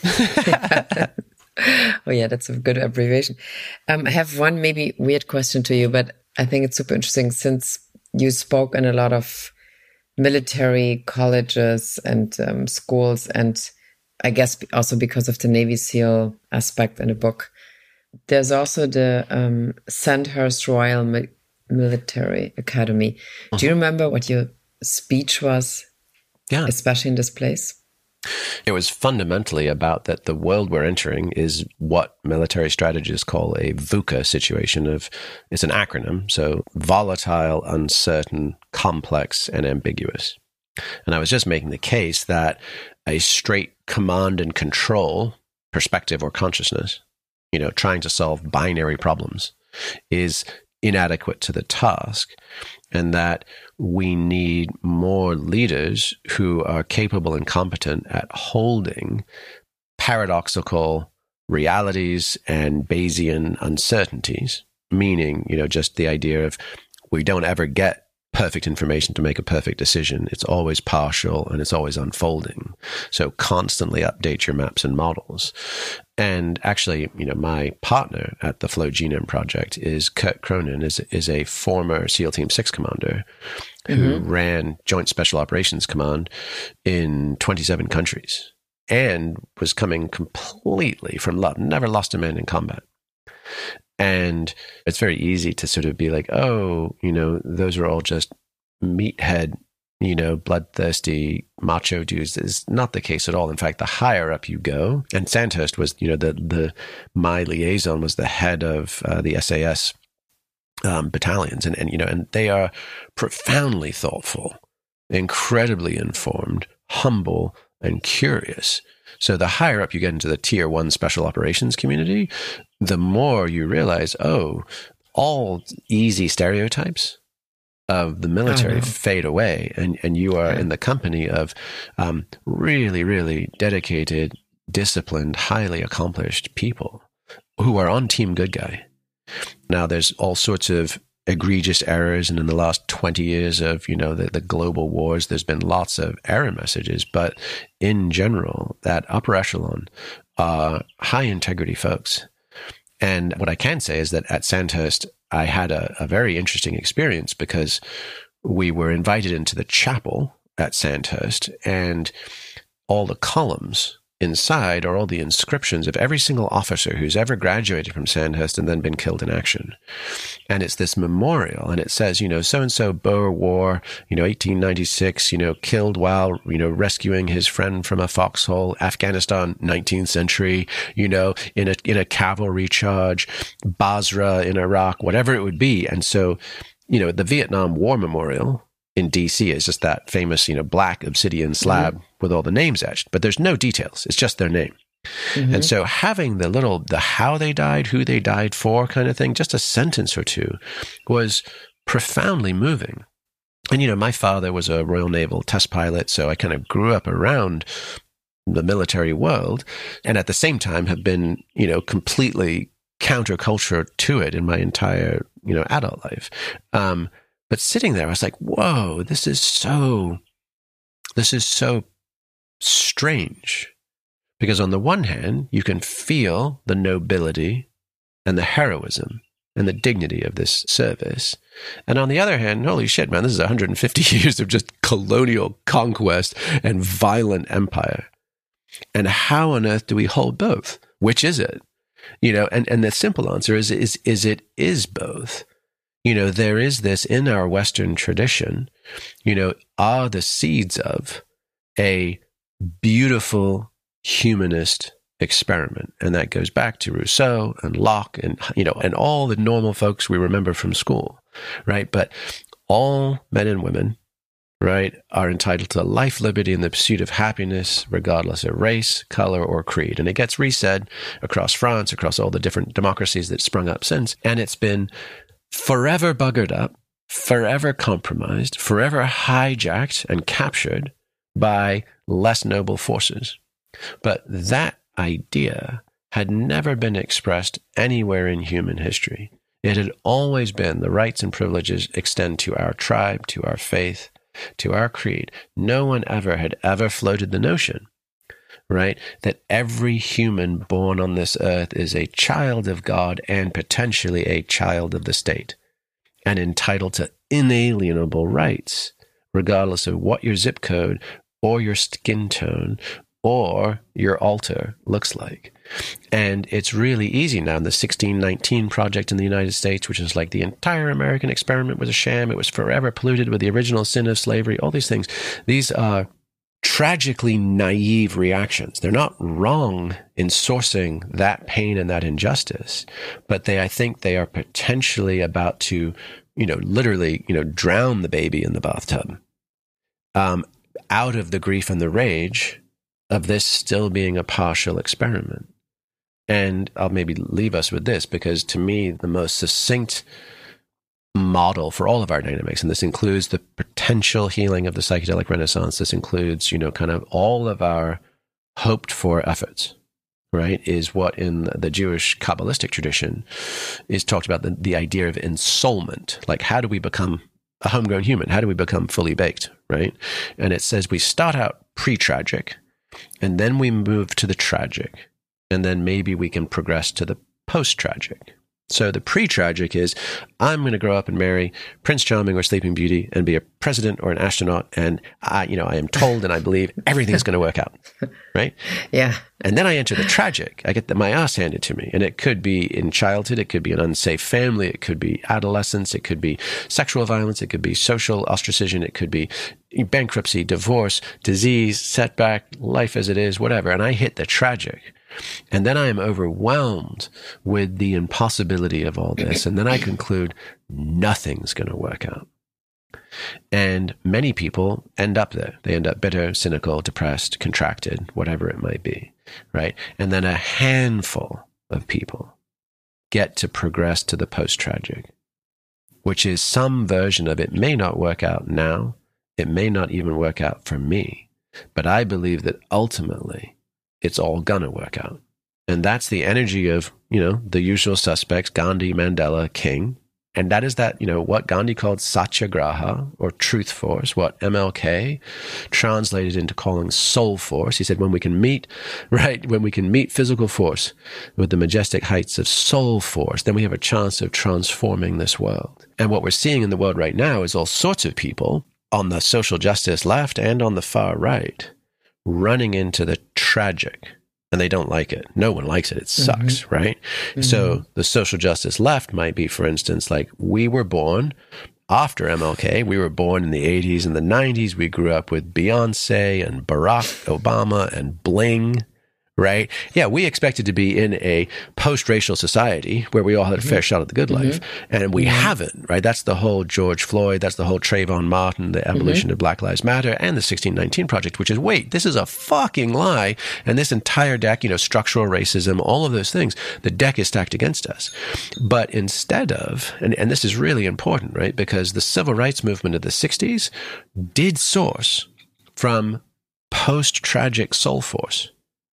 Oh yeah, that's a good abbreviation. Um, I have one maybe weird question to you, but I think it's super interesting since you spoke in a lot of military colleges and um, schools, and I guess also because of the Navy SEAL aspect in the book. There's also the um, Sandhurst Royal Mi- Military Academy. Uh-huh. Do you remember what your speech was? Yeah. Especially in this place? It was fundamentally about that the world we're entering is what military strategists call a VUCA situation of, it's an acronym, so volatile, uncertain, complex, and ambiguous. And I was just making the case that a straight command and control perspective or consciousness, you know, trying to solve binary problems is inadequate to the task, and that we need more leaders who are capable and competent at holding paradoxical realities and Bayesian uncertainties, meaning, you know, just the idea of we don't ever get perfect information to make a perfect decision. It's always partial and it's always unfolding. So constantly update your maps and models. And actually, you know, my partner at the Flow Genome Project is Kurt Cronin, is is a former SEAL Team six commander who mm-hmm. ran Joint Special Operations Command in twenty-seven countries and was coming completely from love, never lost a man in combat. And it's very easy to sort of be like, oh, you know, those are all just meathead, you know, bloodthirsty macho dudes. It's not the case at all. In fact, the higher up you go, and Sandhurst was, you know, the, the, my liaison was the head of uh, the S A S um, battalions. And, and, you know, and they are profoundly thoughtful, incredibly informed, humble, and curious. So the higher up you get into the tier one special operations community, the more you realize, oh, all easy stereotypes of the military fade away, and, and you are yeah. in the company of um, really, really dedicated, disciplined, highly accomplished people who are on team good guy. Now, there's all sorts of egregious errors, and in the last twenty years of, you know, the, the global wars, there's been lots of error messages, but in general, that upper echelon are high integrity folks. And what I can say is that at Sandhurst, I had a, a very interesting experience because we were invited into the chapel at Sandhurst, and all the columns inside are all the inscriptions of every single officer who's ever graduated from Sandhurst and then been killed in action. And it's this memorial, and it says, you know, so-and-so Boer War, you know, eighteen ninety-six, you know, killed while, you know, rescuing his friend from a foxhole, Afghanistan, nineteenth century, you know, in a, in a cavalry charge, Basra in Iraq, whatever it would be. And so, you know, the Vietnam War Memorial in D C is just that famous, you know, black obsidian slab mm-hmm. with all the names etched, but there's no details. It's just their name. Mm-hmm. And so having the little, the how they died, who they died for kind of thing, just a sentence or two was profoundly moving. And, you know, my father was a Royal Naval test pilot, so I kind of grew up around the military world, and at the same time have been, you know, completely counterculture to it in my entire, you know, adult life. Um, But sitting there, I was like, whoa, this is so, this is so strange. Because on the one hand, you can feel the nobility and the heroism and the dignity of this service. And on the other hand, holy shit, man, this is one hundred fifty years of just colonial conquest and violent empire. And how on earth do we hold both? Which is it? You know, and, and the simple answer is, is, is it is both. You know, there is this in our Western tradition, you know, are the seeds of a beautiful humanist experiment. And that goes back to Rousseau and Locke and, you know, and all the normal folks we remember from school, right? But all men and women, right, are entitled to life, liberty, and the pursuit of happiness, regardless of race, color, or creed. And it gets resaid across France, across all the different democracies that sprung up since. And it's been forever buggered up, forever compromised, forever hijacked and captured by less noble forces. But that idea had never been expressed anywhere in human history. It had always been the rights and privileges extend to our tribe, to our faith, to our creed. No one ever had ever floated the notion, right, that every human born on this earth is a child of God and potentially a child of the state and entitled to inalienable rights, regardless of what your zip code or your skin tone or your altar looks like. And it's really easy now. The sixteen nineteen Project in the United States, which is like the entire American experiment was a sham. It was forever polluted with the original sin of slavery, all these things. These are tragically naive reactions. They're not wrong in sourcing that pain and that injustice, but they, I think they are potentially about to, you know, literally, you know, drown the baby in the bathtub, um, out of the grief and the rage of this still being a partial experiment. And I'll maybe leave us with this, because to me, the most succinct model for all of our dynamics, and this includes the potential healing of the psychedelic renaissance, this includes, you know, kind of all of our hoped for efforts, right, is what in the Jewish Kabbalistic tradition is talked about, the, the idea of ensoulment. Like, how do we become a homegrown human? How do we become fully baked, right? And it says we start out pre-tragic, and then we move to the tragic, and then maybe we can progress to the post-tragic. So the pre-tragic is, I'm going to grow up and marry Prince Charming or Sleeping Beauty and be a president or an astronaut, and I, you know, I am told and I believe everything's going to work out, right? Yeah. And then I enter the tragic. I get the, my ass handed to me, and it could be in childhood, it could be an unsafe family, it could be adolescence, it could be sexual violence, it could be social ostracism, it could be bankruptcy, divorce, disease, setback, life as it is, whatever. And I hit the tragic. And then I am overwhelmed with the impossibility of all this. And then I conclude nothing's going to work out. And many people end up there. They end up bitter, cynical, depressed, contracted, whatever it might be, right? And then a handful of people get to progress to the post-tragic, which is some version of it may not work out now. It may not even work out for me. But I believe that ultimately, it's all gonna work out. And that's the energy of, you know, the usual suspects, Gandhi, Mandela, King. And that is that, you know, what Gandhi called satyagraha, or truth force, what M L K translated into calling soul force. He said, when we can meet, right, when we can meet physical force with the majestic heights of soul force, then we have a chance of transforming this world. And what we're seeing in the world right now is all sorts of people on the social justice left and on the far right running into the tragic, and they don't like it. No one likes it. It sucks, mm-hmm. right? Mm-hmm. So the social justice left might be, for instance, like, we were born after M L K. We were born in the eighties and the nineties. We grew up with Beyonce and Barack Obama and Bling, right? Yeah, we expected to be in a post-racial society where we all had a fair shot at the good life, mm-hmm. and we mm-hmm. haven't, right? That's the whole George Floyd, that's the whole Trayvon Martin, the evolution mm-hmm. of Black Lives Matter, and the sixteen nineteen Project, which is, wait, this is a fucking lie, and this entire deck, you know, structural racism, all of those things, the deck is stacked against us. But instead of, and, and this is really important, right? Because the civil rights movement of the sixties did source from post-tragic soul force.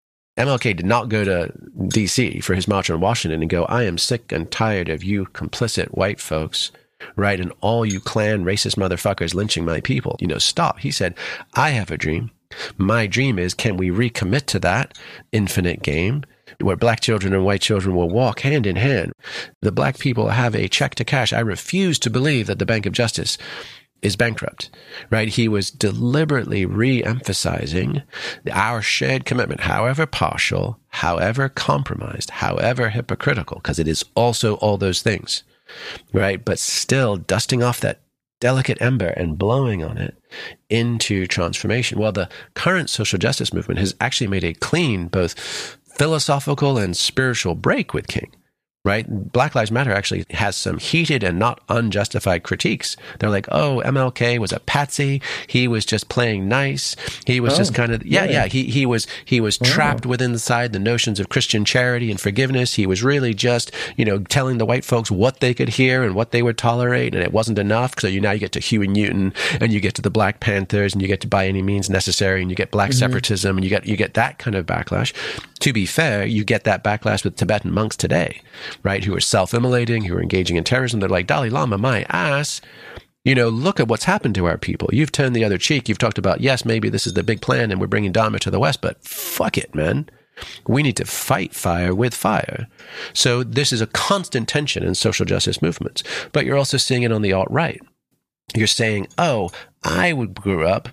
M L K did not go to D C for his march on Washington and go, I am sick and tired of you complicit white folks, right, and all you Klan racist motherfuckers lynching my people. You know, stop. He said, I have a dream. My dream is, can we recommit to that infinite game where black children and white children will walk hand in hand? The black people have a check to cash. I refuse to believe that the Bank of Justice is bankrupt, right? He was deliberately re-emphasizing our shared commitment, however partial, however compromised, however hypocritical, because it is also all those things, right? But still dusting off that delicate ember and blowing on it into transformation. Well, the current social justice movement has actually made a clean, both philosophical and spiritual break with King. Right? Black Lives Matter actually has some heated and not unjustified critiques. They're like, oh, M L K was a patsy. He was just playing nice. He was oh, just kind of, yeah, yeah. yeah. He, he was, he was oh. trapped within inside the notions of Christian charity and forgiveness. He was really just, you know, telling the white folks what they could hear and what they would tolerate. And it wasn't enough. So you now you get to Huey Newton, and you get to the Black Panthers, and you get to By Any Means Necessary, and you get black mm-hmm. separatism, and you get, you get that kind of backlash. To be fair, you get that backlash with Tibetan monks today, right, who are self-immolating, who are engaging in terrorism. They're like, Dalai Lama, my ass, you know, look at what's happened to our people. You've turned the other cheek. You've talked about, yes, maybe this is the big plan and we're bringing Dharma to the West, but fuck it, man. We need to fight fire with fire. So this is a constant tension in social justice movements. But you're also seeing it on the alt-right. You're saying, oh, I grew up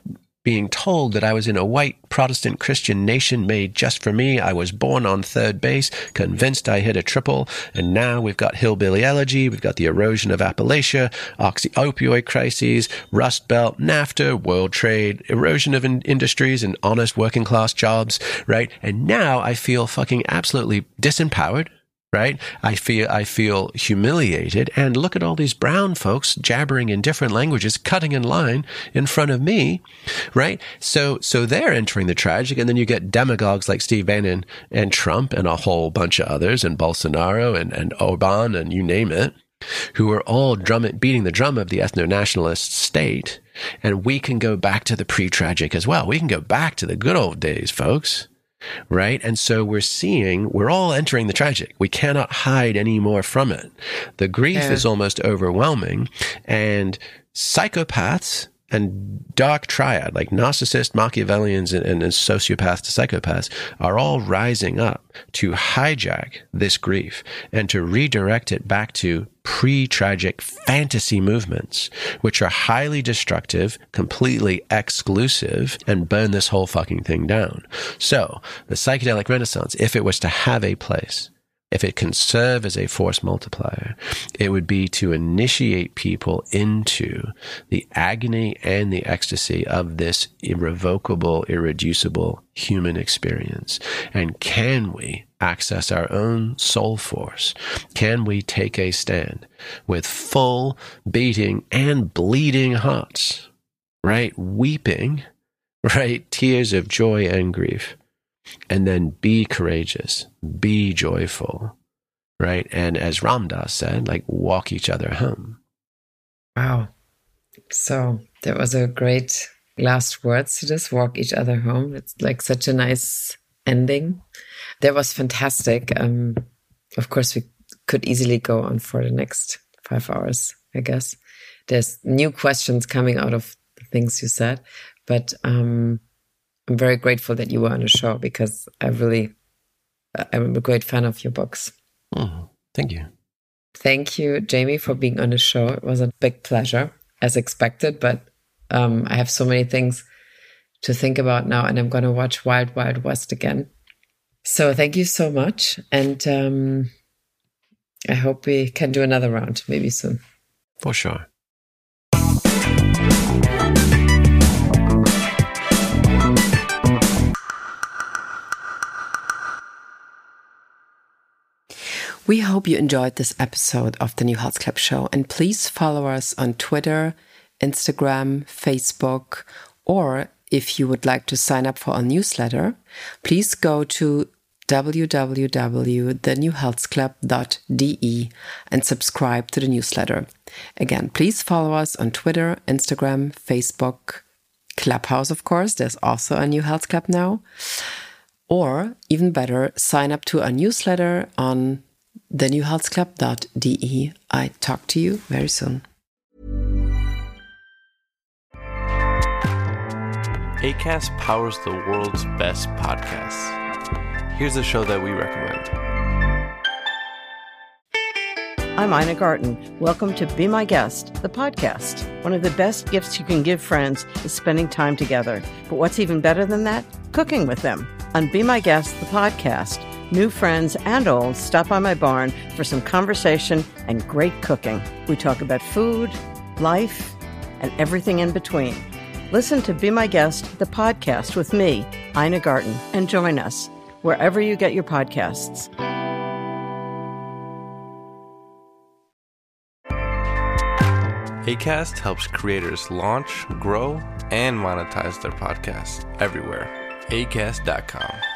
being told that I was in a white Protestant Christian nation made just for me. I was born on third base, convinced I hit a triple, and now we've got hillbilly elegy, we've got the erosion of Appalachia, oxy opioid crises, Rust Belt, NAFTA, world trade, erosion of in- industries and honest working class jobs, right? And now I feel fucking absolutely disempowered. Right? I feel, I feel humiliated. And look at all these brown folks jabbering in different languages, cutting in line in front of me. Right? So, so they're entering the tragic. And then you get demagogues like Steve Bannon and Trump and a whole bunch of others and Bolsonaro and, and Orban and you name it, who are all drumming, beating the drum of the ethno-nationalist state. And we can go back to the pre-tragic as well. We can go back to the good old days, folks. Right? And so we're seeing, we're all entering the tragic. We cannot hide any more from it. The grief yeah. is almost overwhelming, and psychopaths and dark triad, like narcissists, Machiavellians, and, and, and sociopaths to psychopaths, are all rising up to hijack this grief and to redirect it back to pre-tragic fantasy movements, which are highly destructive, completely exclusive, and burn this whole fucking thing down. So the psychedelic renaissance, if it was to have a place, if it can serve as a force multiplier, it would be to initiate people into the agony and the ecstasy of this irrevocable, irreducible human experience. And can we access our own soul force? Can we take a stand with full beating and bleeding hearts, right? Weeping, right? Tears of joy and grief. And then be courageous, be joyful, right? And as Ram Dass said, like, walk each other home. Wow. So that was a great last words to this, walk each other home. It's like such a nice ending. That was fantastic. Um, of course, we could easily go on for the next five hours, I guess. There's new questions coming out of the things you said, but um, I'm very grateful that you were on the show, because I really, I'm a great fan of your books. Oh, thank you. Thank you, Jamie, for being on the show. It was a big pleasure, as expected, but um, I have so many things to think about now, and I'm going to watch Wild Wild West again. So thank you so much. And um, I hope we can do another round maybe soon. For sure. We hope you enjoyed this episode of the New Health Club Show, and please follow us on Twitter, Instagram, Facebook, or if you would like to sign up for our newsletter, please go to w w w dot the new health club dot d e and subscribe to the newsletter. Again, please follow us on Twitter, Instagram, Facebook, Clubhouse, of course. There's also a New Health Club now. Or, even better, sign up to our newsletter on the new health club dot d e. I talk to you very soon. Acast powers the world's best podcasts. Here's a show that we recommend. I'm Ina Garten. Welcome to Be My Guest, the podcast. One of the best gifts you can give friends is spending time together. But what's even better than that? Cooking with them. On Be My Guest, the podcast, new friends and old stop by my barn for some conversation and great cooking. We talk about food, life, and everything in between. Listen to Be My Guest, the podcast with me, Ina Garten, and join us wherever you get your podcasts. Acast helps creators launch, grow, and monetize their podcasts everywhere. acast dot com.